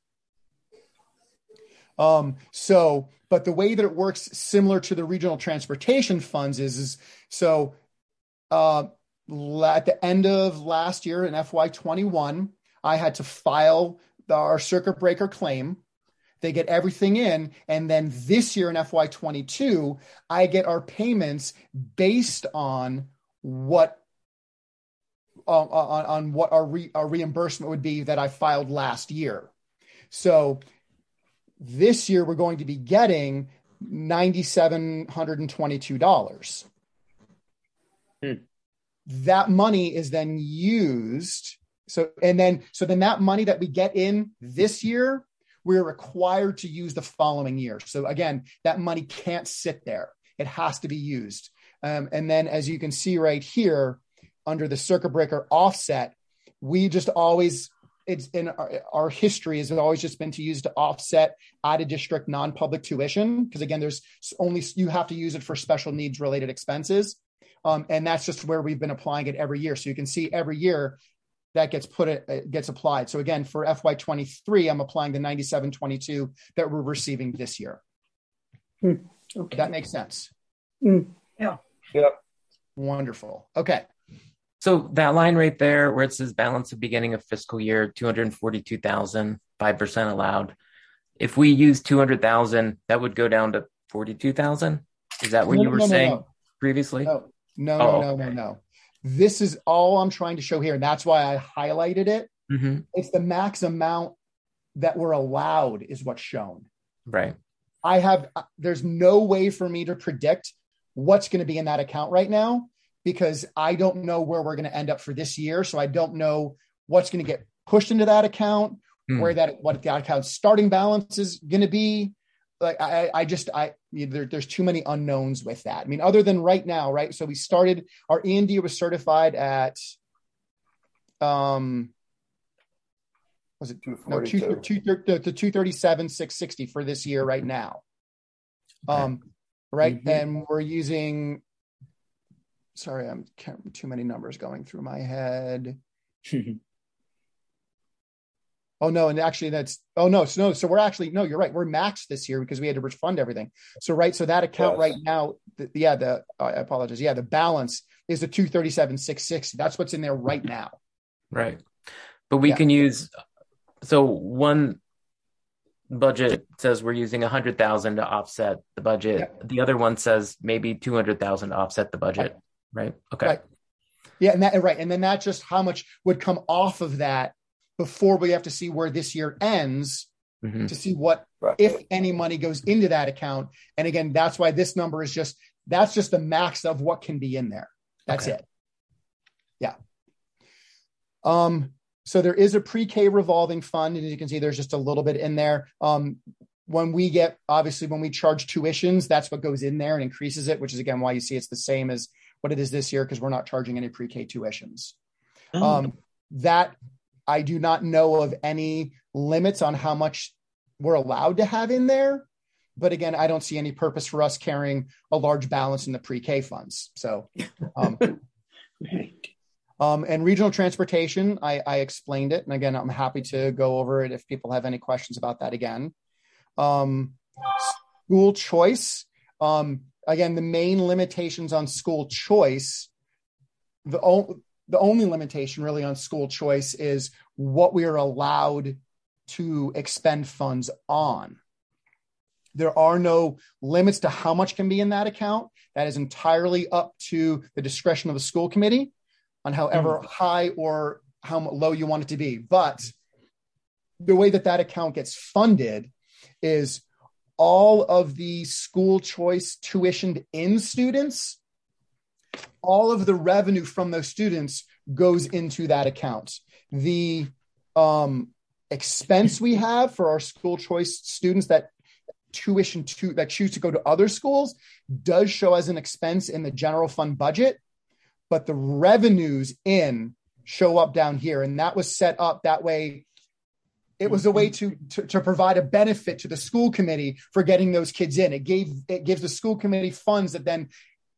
But the way that it works, similar to the regional transportation funds, is at the end of last year in FY21, I had to file our circuit breaker claim. They get everything in, and then this year in FY22, I get our payments based on what our reimbursement would be that I filed last year. So this year we're going to be getting $9,722. That money is then used. So then that money that we get in this year, we're required to use the following year. So again, that money can't sit there. It has to be used. And then as you can see right here, under the circuit breaker offset, we just always, it's in our history has always just been to use to offset out of district non-public tuition. Because again, there's only, you have to use it for special needs related expenses. And that's just where we've been applying it every year. So you can see every year that gets applied. So again, for FY23, I'm applying the 9722 that we're receiving this year. Okay. That makes sense. Yeah. Wonderful. Okay. So that line right there where it says balance at beginning of fiscal year, 242,000, 5% allowed. If we use 200,000, that would go down to 42,000. Is that what you were saying previously? No. This is all I'm trying to show here. And that's why I highlighted it. Mm-hmm. It's the max amount that we're allowed is what's shown. Right. There's no way for me to predict what's going to be in that account right now, because I don't know where we're going to end up for this year. So I don't know what's going to get pushed into that account, what the account's starting balance is going to be. Like there's too many unknowns with that. I mean, other than right now, right? So we started, our E&D was certified at, was it 237,660 for this year right now. Right. Mm-hmm. And we're using, sorry, I'm too many numbers going through my head. Oh no, and actually so we're actually, no, you're right. We're maxed this year because we had to refund everything. So, right. So that account right now, I apologize. Yeah. The balance is the 237,660. That's what's in there right now. Right. But we can use, so one budget says we're using 100,000 to offset the budget. Yeah. The other one says maybe 200,000 to offset the budget. Right. Okay. Right. Yeah. And then that's just how much would come off of that before we have to see where this year ends to see what, if any money goes into that account. And again, that's why this number is that's just the max of what can be in there. That's it. Yeah. So there is a pre-K revolving fund, and as you can see, there's just a little bit in there. When we charge tuitions, that's what goes in there and increases it, which is again, why you see it's the same as what it is this year, because we're not charging any pre-K tuitions. That I do not know of any limits on how much we're allowed to have in there. But again, I don't see any purpose for us carrying a large balance in the pre-K funds. So, and regional transportation, I explained it. And again, I'm happy to go over it if people have any questions about that again. School choice. Again, the main limitations on school choice, the only limitation really on school choice is what we are allowed to expend funds on. There are no limits to how much can be in that account. That is entirely up to the discretion of the school committee on however high or how low you want it to be. But the way that account gets funded is all of the school choice tuitioned in students all of the revenue from those students goes into that account. The expense we have for our school choice students that choose to go to other schools does show as an expense in the general fund budget, but the revenues show up down here. And that was set up that way. It was a way to provide a benefit to the school committee for getting those kids in. It gives the school committee funds that then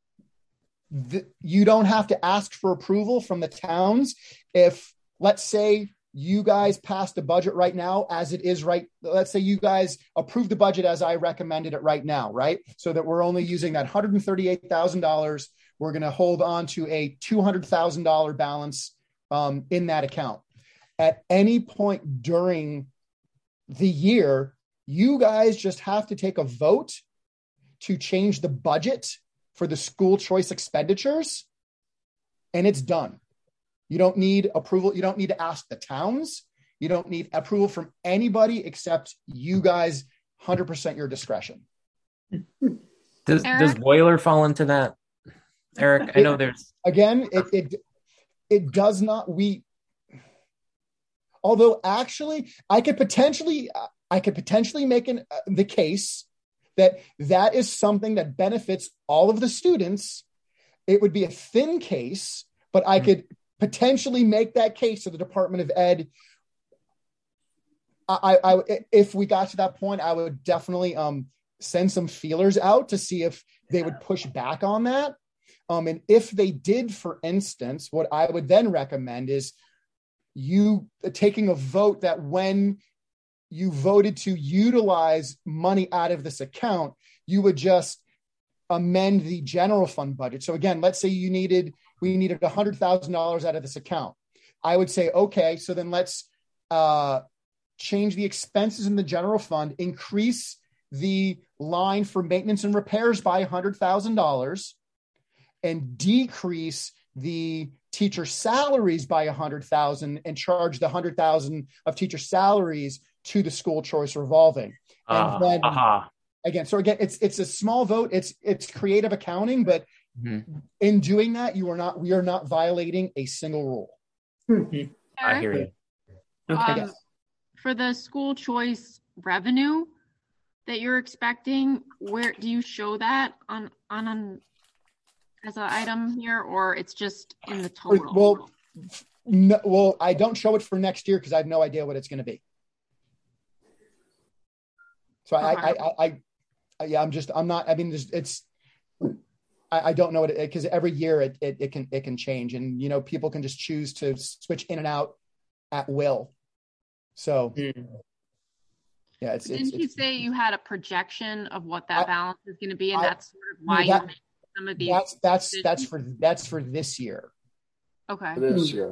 you don't have to ask for approval from the towns. If, let's say, you guys passed the budget right now as it is, right? Let's say you guys approve the budget as I recommended it right now, right? So that we're only using that $138,000. We're going to hold on to a $200,000 balance in that account. At any point during the year, you guys just have to take a vote to change the budget for the school choice expenditures, and it's done. You don't need approval. You don't need to ask the towns. You don't need approval from anybody except you guys, 100% your discretion. Does boiler fall into that, Eric? I know there's... Again, it does not. Although actually I could potentially make the case that is something that benefits all of the students. It would be a thin case, but I could potentially make that case to the Department of Ed. I if we got to that point, I would definitely send some feelers out to see if they would push back on that. And if they did, for instance, what I would then recommend is you taking a vote that when you voted to utilize money out of this account, you would just amend the general fund budget. So again, let's say we needed $100,000 out of this account. I would say, okay, so then let's change the expenses in the general fund, increase the line for maintenance and repairs by $100,000, and decrease the teacher salaries by $100,000 and charge the $100,000 of teacher salaries to the school choice revolving. And then again, it's a small vote. It's creative accounting, but in doing that, we are not violating a single rule. Mm-hmm. I hear you. Okay. For the school choice revenue that you're expecting, where do you show that on as an item here, or it's just in the total? Well, I don't show it for next year because I have no idea what it's going to be. So I don't know what because every year it can change, and people can just choose to switch in and out at will. So yeah, didn't you say you had a projection of what that balance is going to be, and that's sort of why you're making some of these? That's for this year. Okay. This year.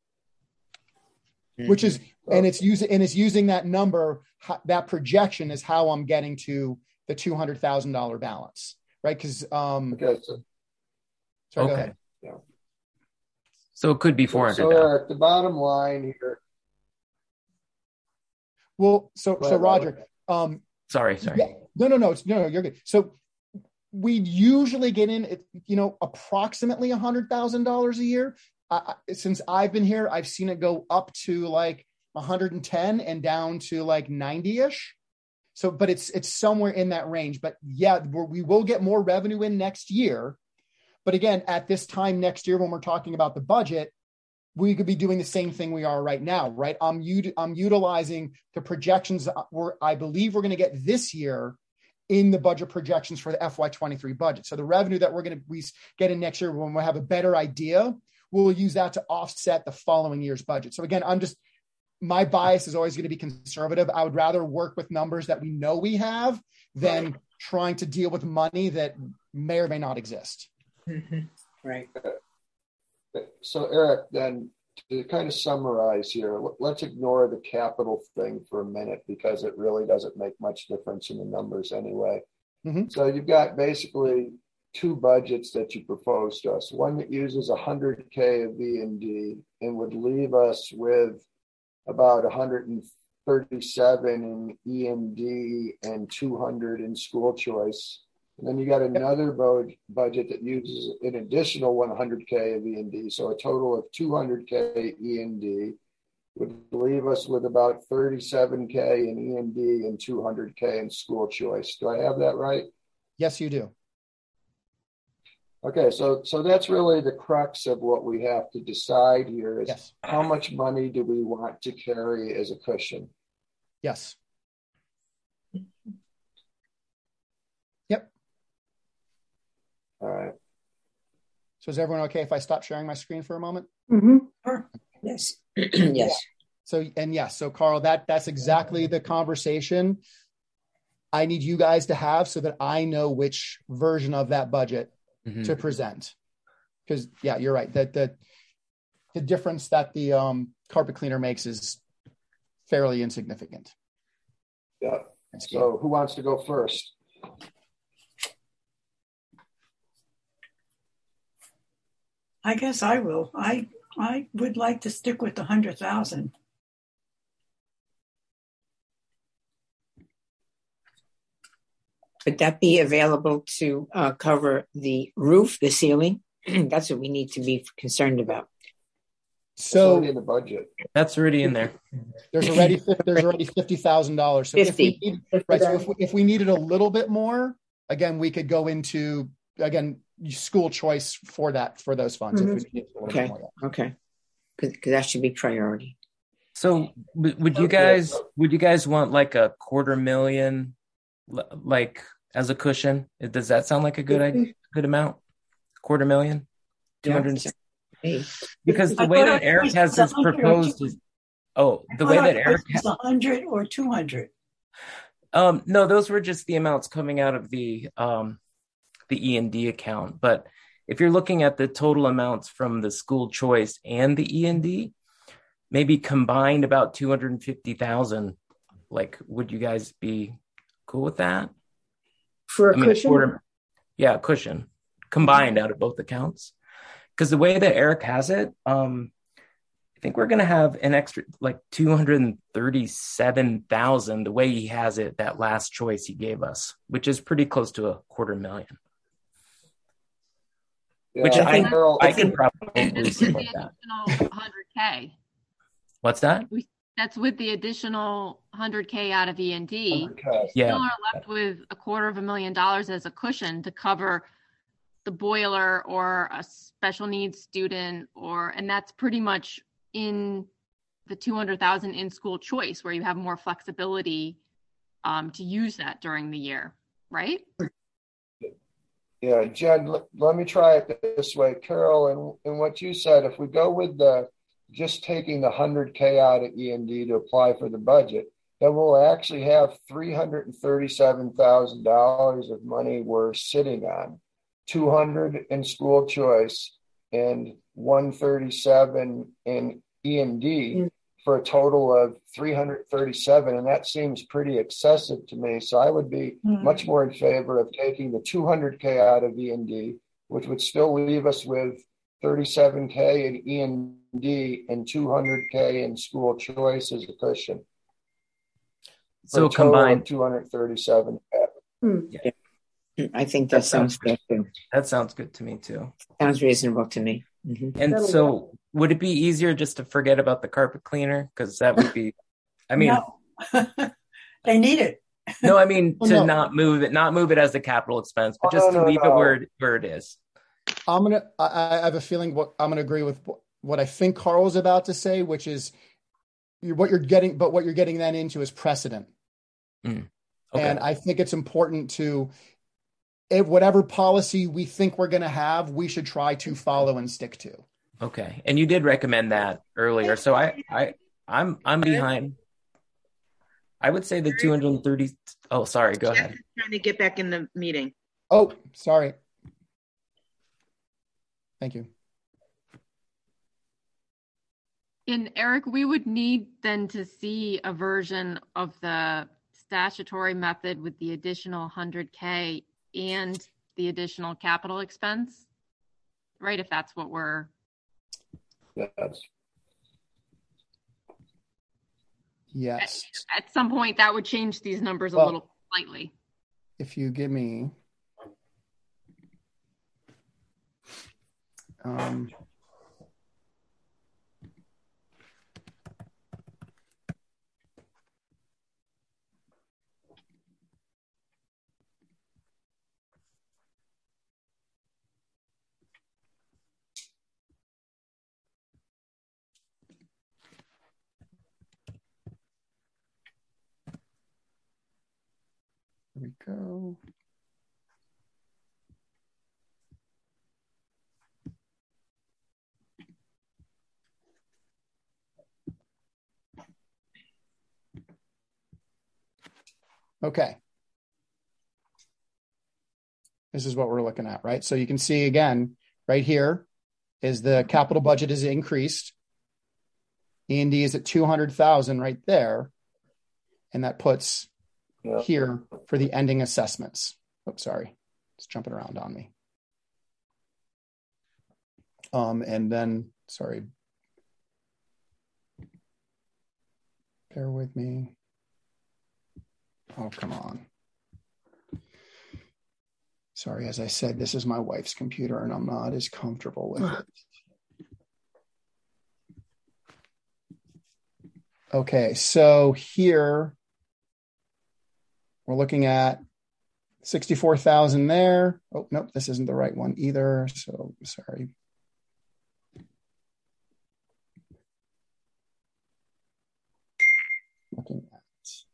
Which is, and it's using that number, that projection is how I'm getting to the $200,000 balance, right? Because okay, go ahead. Yeah. So it could be 400. So Eric, the bottom line here. Well, so Roger. Sorry. Yeah, no, you're good. So we usually get in, approximately $100,000 a year. Since I've been here, I've seen it go up to like 110 and down to like 90-ish. So, but it's somewhere in that range. But yeah, we will get more revenue in next year. But again, at this time next year, when we're talking about the budget, we could be doing the same thing we are right now, right? I'm utilizing the projections I believe we're going to get this year in the budget projections for the FY23 budget. So the revenue that we're going to get in next year, when we have a better idea, we'll use that to offset the following year's budget. So again, my bias is always going to be conservative. I would rather work with numbers that we know we have than trying to deal with money that may or may not exist. Mm-hmm. Right. So Eric, then to kind of summarize here, let's ignore the capital thing for a minute because it really doesn't make much difference in the numbers anyway. Mm-hmm. So you've got basically two budgets that you propose to us. One that uses $100K of E&D and would leave us with about 137 in E&D and 200 in school choice. And then you got another budget that uses an additional 100K of E&D. So a total of 200K E&D would leave us with about 37K in E&D and 200K in school choice. Do I have that right? Yes, you do. Okay, so that's really the crux of what we have to decide here is how much money do we want to carry as a cushion? Yes. Yep. All right. So is everyone okay if I stop sharing my screen for a moment? Mm-hmm. Sure. Yes. Yes. So Carl, that's exactly the conversation I need you guys to have so that I know which version of that budget to present. Because you're right. That the difference that the carpet cleaner makes is fairly insignificant. Yeah. So who wants to go first? I guess I will. I would like to stick with the 100,000. Could that be available to cover the roof, the ceiling? That's what we need to be concerned about. So in the budget, that's already in there. There's already $50,000. So 50. If we needed a little bit more, again, we could go into school choice for those funds. Mm-hmm. If we needed a little bit more. Okay, because that should be priority. So would you guys want like a $250,000 like as a cushion? Does that sound like a good idea? Good amount? $250,000? 200. Because the way that Eric has this proposed is the way that Eric has 100 or 200. No, those were just the amounts coming out of the E&D account. But if you're looking at the total amounts from the school choice and the E&D, maybe combined about 250,000. Like, would you guys be cool with that? For a cushion? A cushion combined out of both accounts. Because the way that Eric has it, I think we're going to have an extra like 237,000 the way he has it, that last choice he gave us, which is pretty close to $250,000. Yeah, which I can probably with support the that. additional 100K. What's that? That's with the additional 100K out of E&D. Okay. We still are left with $250,000 as a cushion to cover the boiler or a special needs student, and that's pretty much in the 200,000 in school choice, where you have more flexibility to use that during the year, right? Yeah, Jen, let me try it this way. Carol, and what you said, if we go with just taking the 100K out of E&D to apply for the budget, then we'll actually have $337,000 of money we're sitting on. 200 in school choice and 137 in E&D for a total of 337, and that seems pretty excessive to me. So I would be much more in favor of taking the 200K out of E&D, which would still leave us with 37K in E&D and 200K in school choice as a cushion. So combined 237K. Yeah. I think that sounds good too. That sounds good to me too. Sounds reasonable to me. Mm-hmm. And so would it be easier just to forget about the carpet cleaner? Because that would be, no. They need it. No, I mean not move it as a capital expense, but just to leave it where it is. I have a feeling I'm going to agree with what I think Carl is about to say, which is what you're getting then into is precedent. Okay. And I think it's important to, if whatever policy we think we're going to have, we should try to follow and stick to. Okay. And you did recommend that earlier. So I'm behind. I would say the 230. Oh, sorry. Go ahead. Trying to get back in the meeting. Oh, sorry. Thank you. And Eric, we would need then to see a version of the statutory method with the additional 100K and the additional capital expense, right? If that's what we're. Yes. At some point, that would change these numbers a little slightly. If you give me There we go. Okay. This is what we're looking at, right? So you can see again, right here is the capital budget is increased. E&D is at 200,000 right there. And that puts here for the ending assessments. Oh, sorry. It's jumping around on me. And then, sorry. Bear with me. Oh, come on. Sorry, as I said, this is my wife's computer and I'm not as comfortable with it. Okay, so here we're looking at 64,000 there. Oh, nope, this isn't the right one either. So sorry. Looking at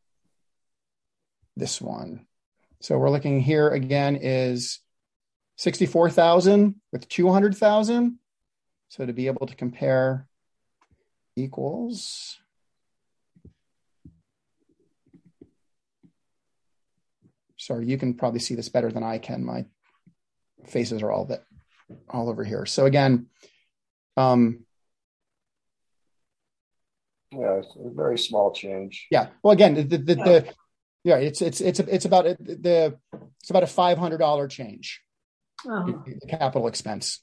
this one. So we're looking here again is 64,000 with 200,000. So to be able to compare equals. Sorry, you can probably see this better than I can. My faces are all over here. So again, yeah, it's a very small change. Yeah. Well, again, it's about a $500 change. The capital expense.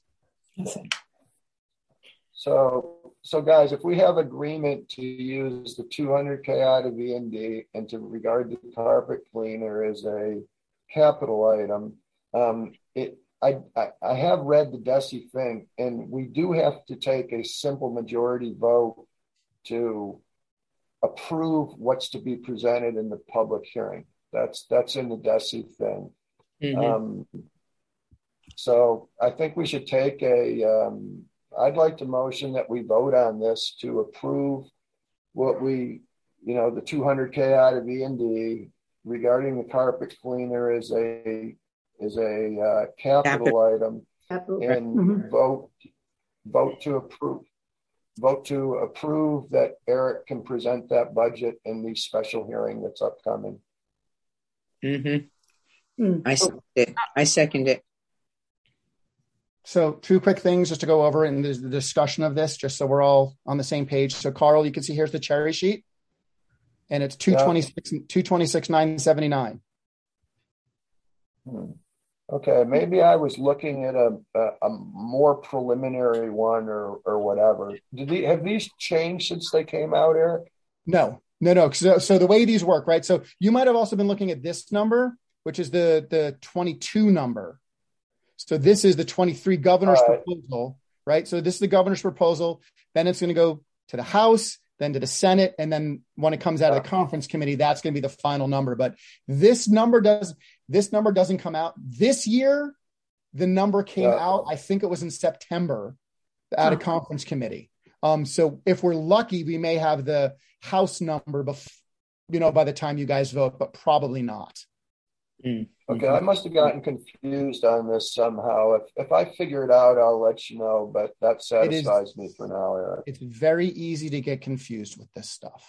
So guys, if we have agreement to use the 200K out of E&D and to regard the carpet cleaner as a capital item, I have read the DESE thing, and we do have to take a simple majority vote to approve what's to be presented in the public hearing. That's in the DESE thing. Mm-hmm. So I think we should take I'd like to motion that we vote on this to approve what the 200K out of E&D regarding the carpet cleaner is a capital item, and vote to approve that Eric can present that budget in the special hearing that's upcoming. Mm-hmm. I second it. So two quick things just to go over in the discussion of this, just so we're all on the same page. So Carl, you can see here's the cherry sheet, and it's 226,979. Okay, maybe I was looking at a more preliminary one or whatever. Have these changed since they came out, Eric? No. So the way these work, right? So you might have also been looking at this number, which is the 22 number. So this is the 23 governor's proposal, right? So this is the governor's proposal. Then it's going to go to the House, then to the Senate. And then when it comes out of the conference committee, that's going to be the final number. But this number doesn't come out this year. The number came out, I think it was in September out of conference committee. So if we're lucky, we may have the House number, by the time you guys vote, but probably not. Okay, I must have gotten confused on this somehow. If I figure it out, I'll let you know, but that satisfies me for now, Eric. It's very easy to get confused with this stuff.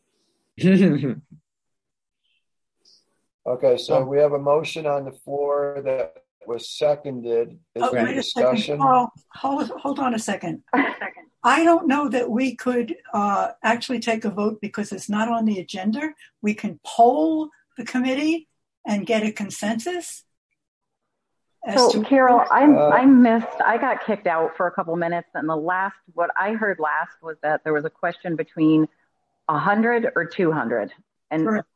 Okay, so we have a motion on the floor that was seconded. Is there any discussion? Hold on a second. I don't know that we could actually take a vote because it's not on the agenda. We can poll the committee and get a consensus? Carol, I missed. I got kicked out for a couple minutes, and what I heard last was that there was a question between 100 or 200, and correct.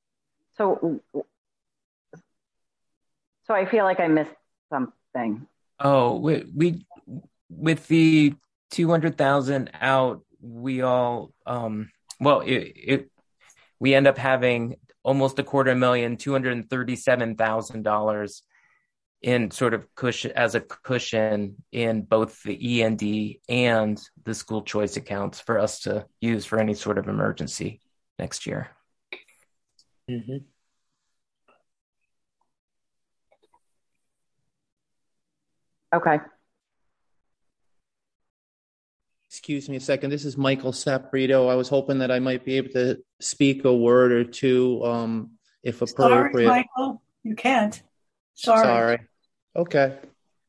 So I feel like I missed something. Oh, we with the 200,000 out, we all we end up having almost $250,000, $237,000 in sort of cushion as a cushion in both the E&D and the school choice accounts for us to use for any sort of emergency next year. Mm-hmm. Okay. Excuse me a second. This is Michael Saprito. I was hoping that I might be able to speak a word or two, if appropriate. Sorry, Michael, you can't. Sorry. Okay.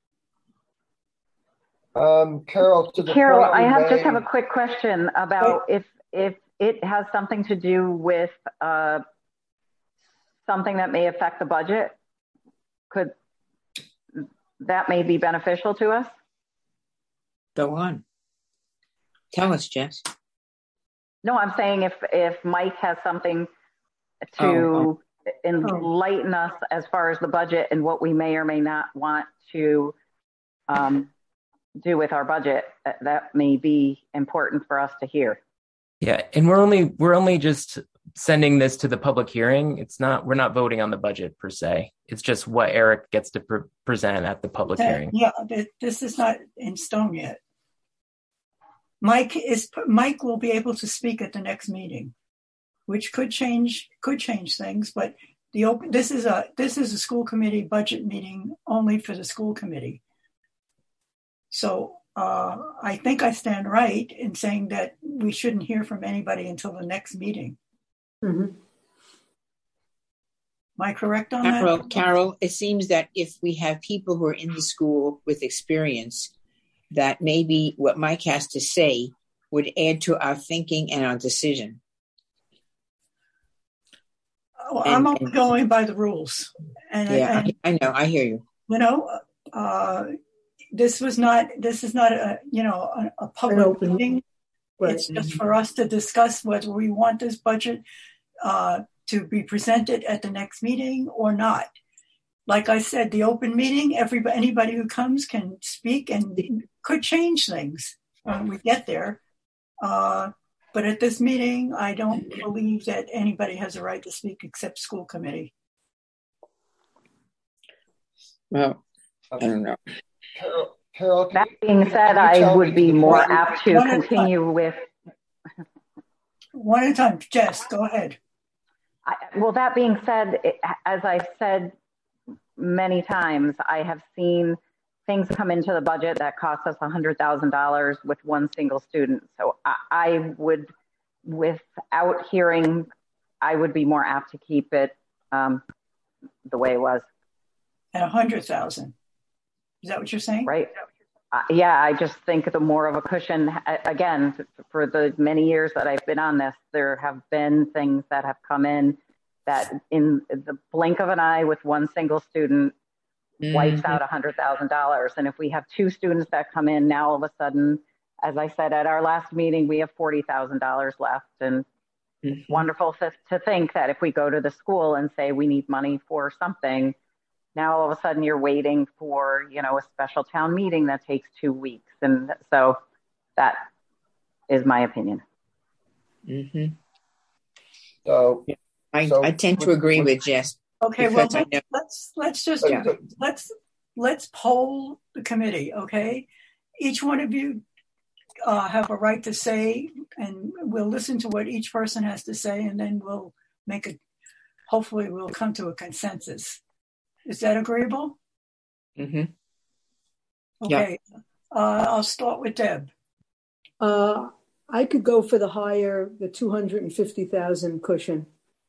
Carol, I just have a quick question about if it has something to do with something that may affect the budget. Could that may be beneficial to us? Go on. Tell us, Jess. No, I'm saying if Mike has something to enlighten us as far as the budget and what we may or may not want to do with our budget, that may be important for us to hear. Yeah, and we're only just sending this to the public hearing. We're not voting on the budget per se. It's just what Eric gets to present at the public hearing. Yeah, this is not in stone yet. Mike will be able to speak at the next meeting, which could change things. But this is a school committee budget meeting only for the school committee. So I think I stand right in saying that we shouldn't hear from anybody until the next meeting. Mm-hmm. Am I correct on that? Carol, it seems that if we have people who are in the school with experience, that maybe what Mike has to say would add to our thinking and our decision. Well, I'm only going by the rules. I know. I hear you. You know, this is not a public meeting. Right. It's just for us to discuss whether we want this budget to be presented at the next meeting or not. Like I said, the open meeting, anybody who comes can speak and could change things when we get there. But at this meeting, I don't believe that anybody has a right to speak except school committee. Well, I don't know. Carol, that being said, I would be more apt to continue with. One at a time. Jess, go ahead. Well, that being said, as I've said many times, I have seen things come into the budget that cost us $100,000 with one single student. So I would, without hearing, I would be more apt to keep it the way it was. At 100,000. Is that what you're saying? Right. Yeah, I just think the more of a cushion, again, for the many years that I've been on this, there have been things that have come in that in the blink of an eye with one single student wipes out $100,000. And if we have two students that come in now, all of a sudden, as I said at our last meeting, we have $40,000 left. And it's wonderful to think that if we go to the school and say we need money for something, now all of a sudden you're waiting for, a special town meeting that takes 2 weeks. And so that is my opinion. Mm-hmm. So I tend to agree with Jess. Okay, well, let's poll the committee. Okay, each one of you have a right to say, and we'll listen to what each person has to say, and then we'll hopefully we'll come to a consensus. Is that agreeable? Mm-hmm. Okay, yeah. I'll start with Deb. I could go for the 250,000 cushion.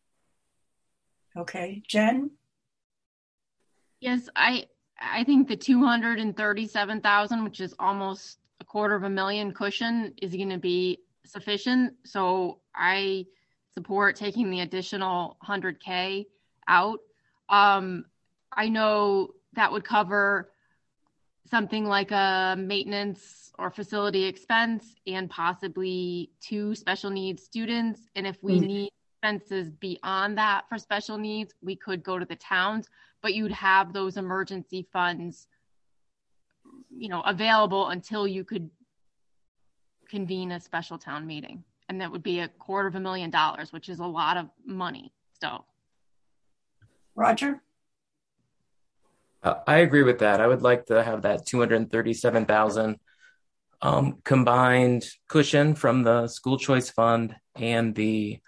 Okay, Jen? Yes, I think the 237,000, which is almost $250,000 cushion, is going to be sufficient. So I support taking the additional $100K out. I know that would cover something like a maintenance or facility expense and possibly 2 special needs students. And if we need expenses beyond that for special needs, we could go to the towns, but you'd have those emergency funds available until you could convene a special town meeting. And that would be $250,000, which is a lot of money. So, Roger? I agree with that. I would like to have that 237,000 combined cushion from the school choice fund and the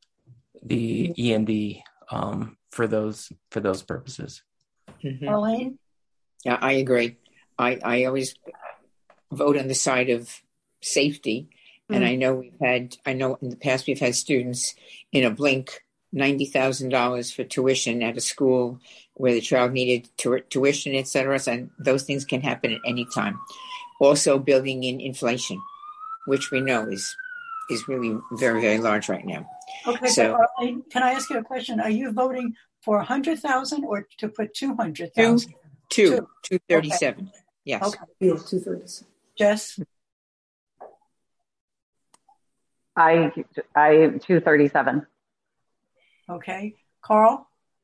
E&D for those purposes. Mm-hmm. Arlene? Yeah, I agree. I always vote on the side of safety. And I know in the past we've had students in a blink $90,000 for tuition at a school where the child needed tuition, et cetera. And those things can happen at any time. Also building in inflation, which we know is really very, very large right now. Okay, so Arlene, can I ask you a question? Are you voting for 100,000 or to put 200,000? 237. Okay. Yes. Okay. Yeah, 237. Jess? I 237. Okay. Carl?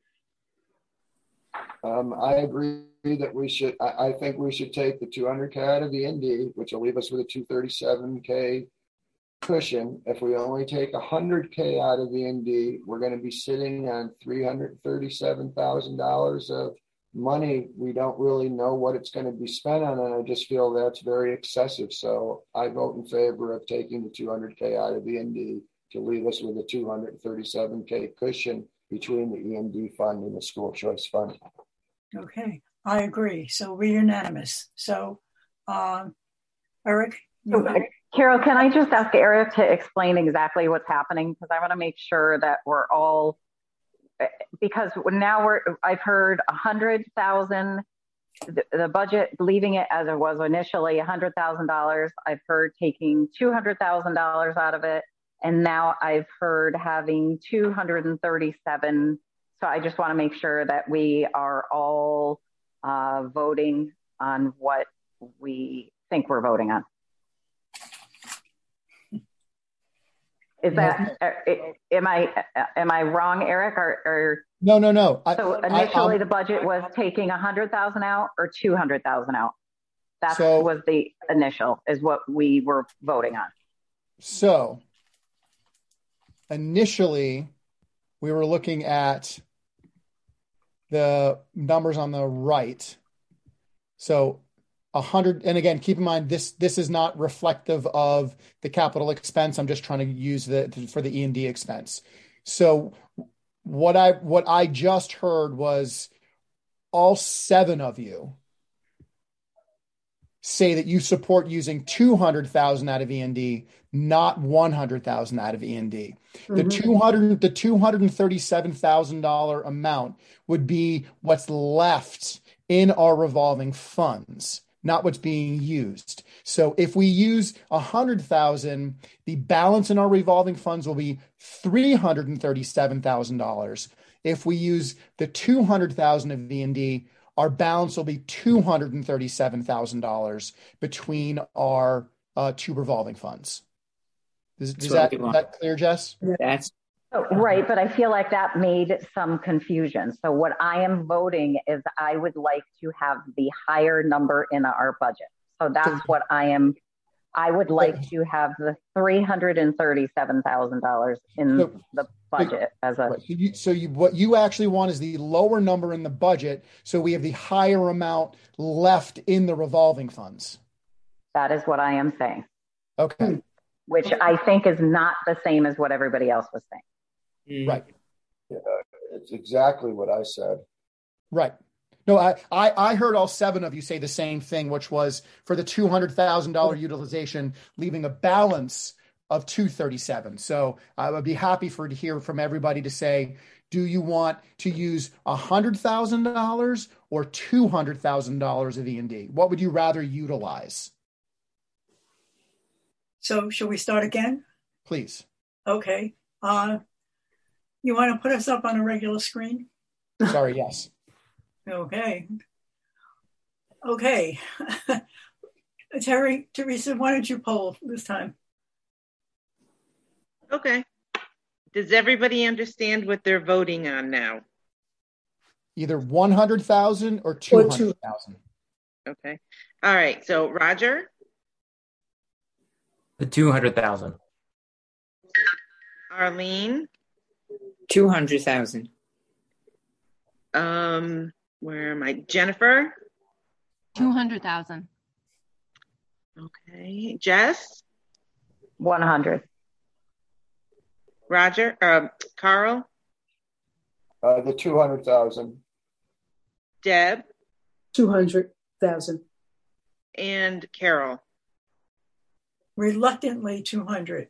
I agree that we should. I think we should take the 200K out of the ND, which will leave us with a 237K cushion. If we only take 100K out of the ND, we're going to be sitting on $337,000 of money. We don't really know what it's going to be spent on, and I just feel that's very excessive. So I vote in favor of taking the 200K out of the ND to leave us with a 237K cushion between the END fund and the school choice fund. Okay, I agree. So we're unanimous. So, Eric? Carol, can I just ask Eric to explain exactly what's happening? Because I want to make sure that we're all, because now I've heard 100,000, the budget, leaving it as it was initially, $100,000. I've heard taking $200,000 out of it. And now I've heard having 237. So I just want to make sure that we are all voting on what we think we're voting on. Is that, am I wrong, Eric? Or No. So initially the budget was taking 100,000 out or 200,000 out. That was the initial, is what we were voting on. So initially we were looking at the numbers on the right. So 100, and again, keep in mind, this is not reflective of the capital expense. I'm just trying to use for the E&D expense. So what I just heard was all 7 of you say that you support using 200,000 out of E&D, not 100,000 out of E&D. The $237,000 amount would be what's left in our revolving funds, not what's being used. So if we use 100,000, the balance in our revolving funds will be $337,000. If we use the 200,000 of E&D, our balance will be $237,000 between our 2 revolving funds. Is that clear, Jess? That's right, but I feel like that made some confusion. So what I am voting is I would like to have the higher number in our budget. So that's what I would like to have the $337,000 in the budget as a. What you actually want is the lower number in the budget, so we have the higher amount left in the revolving funds. That is what I am saying. Okay. Which I think is not the same as what everybody else was saying. Right. Yeah, it's exactly what I said. Right. No, I heard all 7 of you say the same thing, which was for the $200,000 utilization, leaving a balance of 237. So I would be happy to hear from everybody to say, do you want to use $100,000 or $200,000 of E&D? What would you rather utilize? So shall we start again? Please. Okay. You want to put us up on a regular screen? Sorry, yes. Okay. Teresa, why don't you poll this time? Okay. Does everybody understand what they're voting on now? Either 100,000 or 200,000. Okay. All right. So Roger, The 200,000. Arlene, 200,000. where am I? Jennifer. 200,000. Okay. Jess, 100. Roger, Carl, The 200,000. Deb, 200,000. and Carol. Reluctantly 200.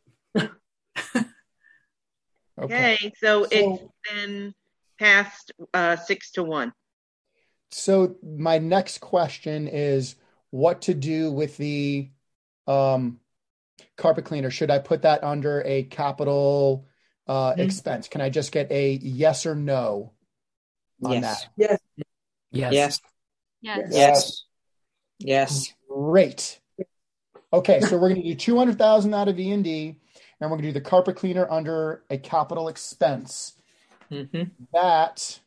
Okay. So it's been passed 6-1. So my next question is what to do with the carpet cleaner. Should I put that under a capital expense? Can I just get a yes or no on that? Yes. Yes. Yes. Yes. Yes. Yes. Great. Okay, so we're going to do 200,000 out of E&D, and we're going to do the carpet cleaner under a capital expense. That's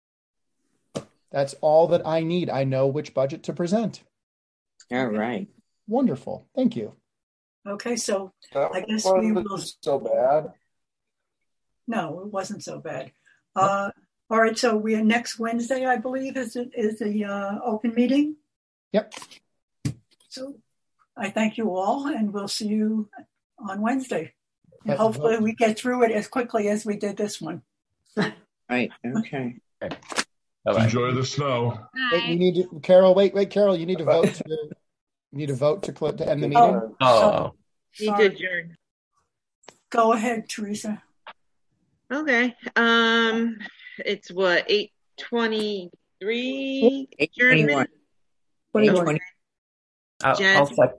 all that I need. I know which budget to present. All right. Wonderful. Thank you. Okay, so That I guess we wasn't will. so bad. No, it wasn't so bad. All right, so we are next Wednesday, I believe, is the open meeting. Yep. So I thank you all, and we'll see you on Wednesday. And But hopefully vote. we get through it as quickly as we did this one. Right. Okay. Bye-bye. Enjoy the snow. Wait, Bye. you need to, Carol. Wait, Carol. You need to vote to. You need to vote to end the meeting. Oh, Need to Sorry. adjourn. Go ahead, Teresa. Okay. It's what, 8:23 8:21. adjournment? 21. Jen. I'll second.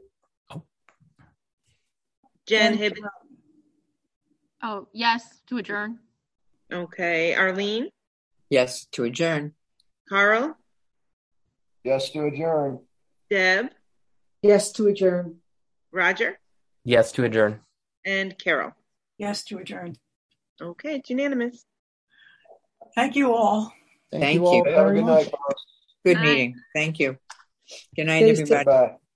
Jen Hibbett. Oh, yes, to adjourn. Okay. Arlene, Yes, to adjourn. Carl, Yes to adjourn. Deb, Yes to adjourn. Roger, Yes to adjourn. and Carol. Yes, to adjourn. Okay, it's unanimous. Thank you all. Thank Thank you all you. Hey, have a very good much. night, folks. Good Bye. meeting. Thank you. Good night, Stay everybody. Bye.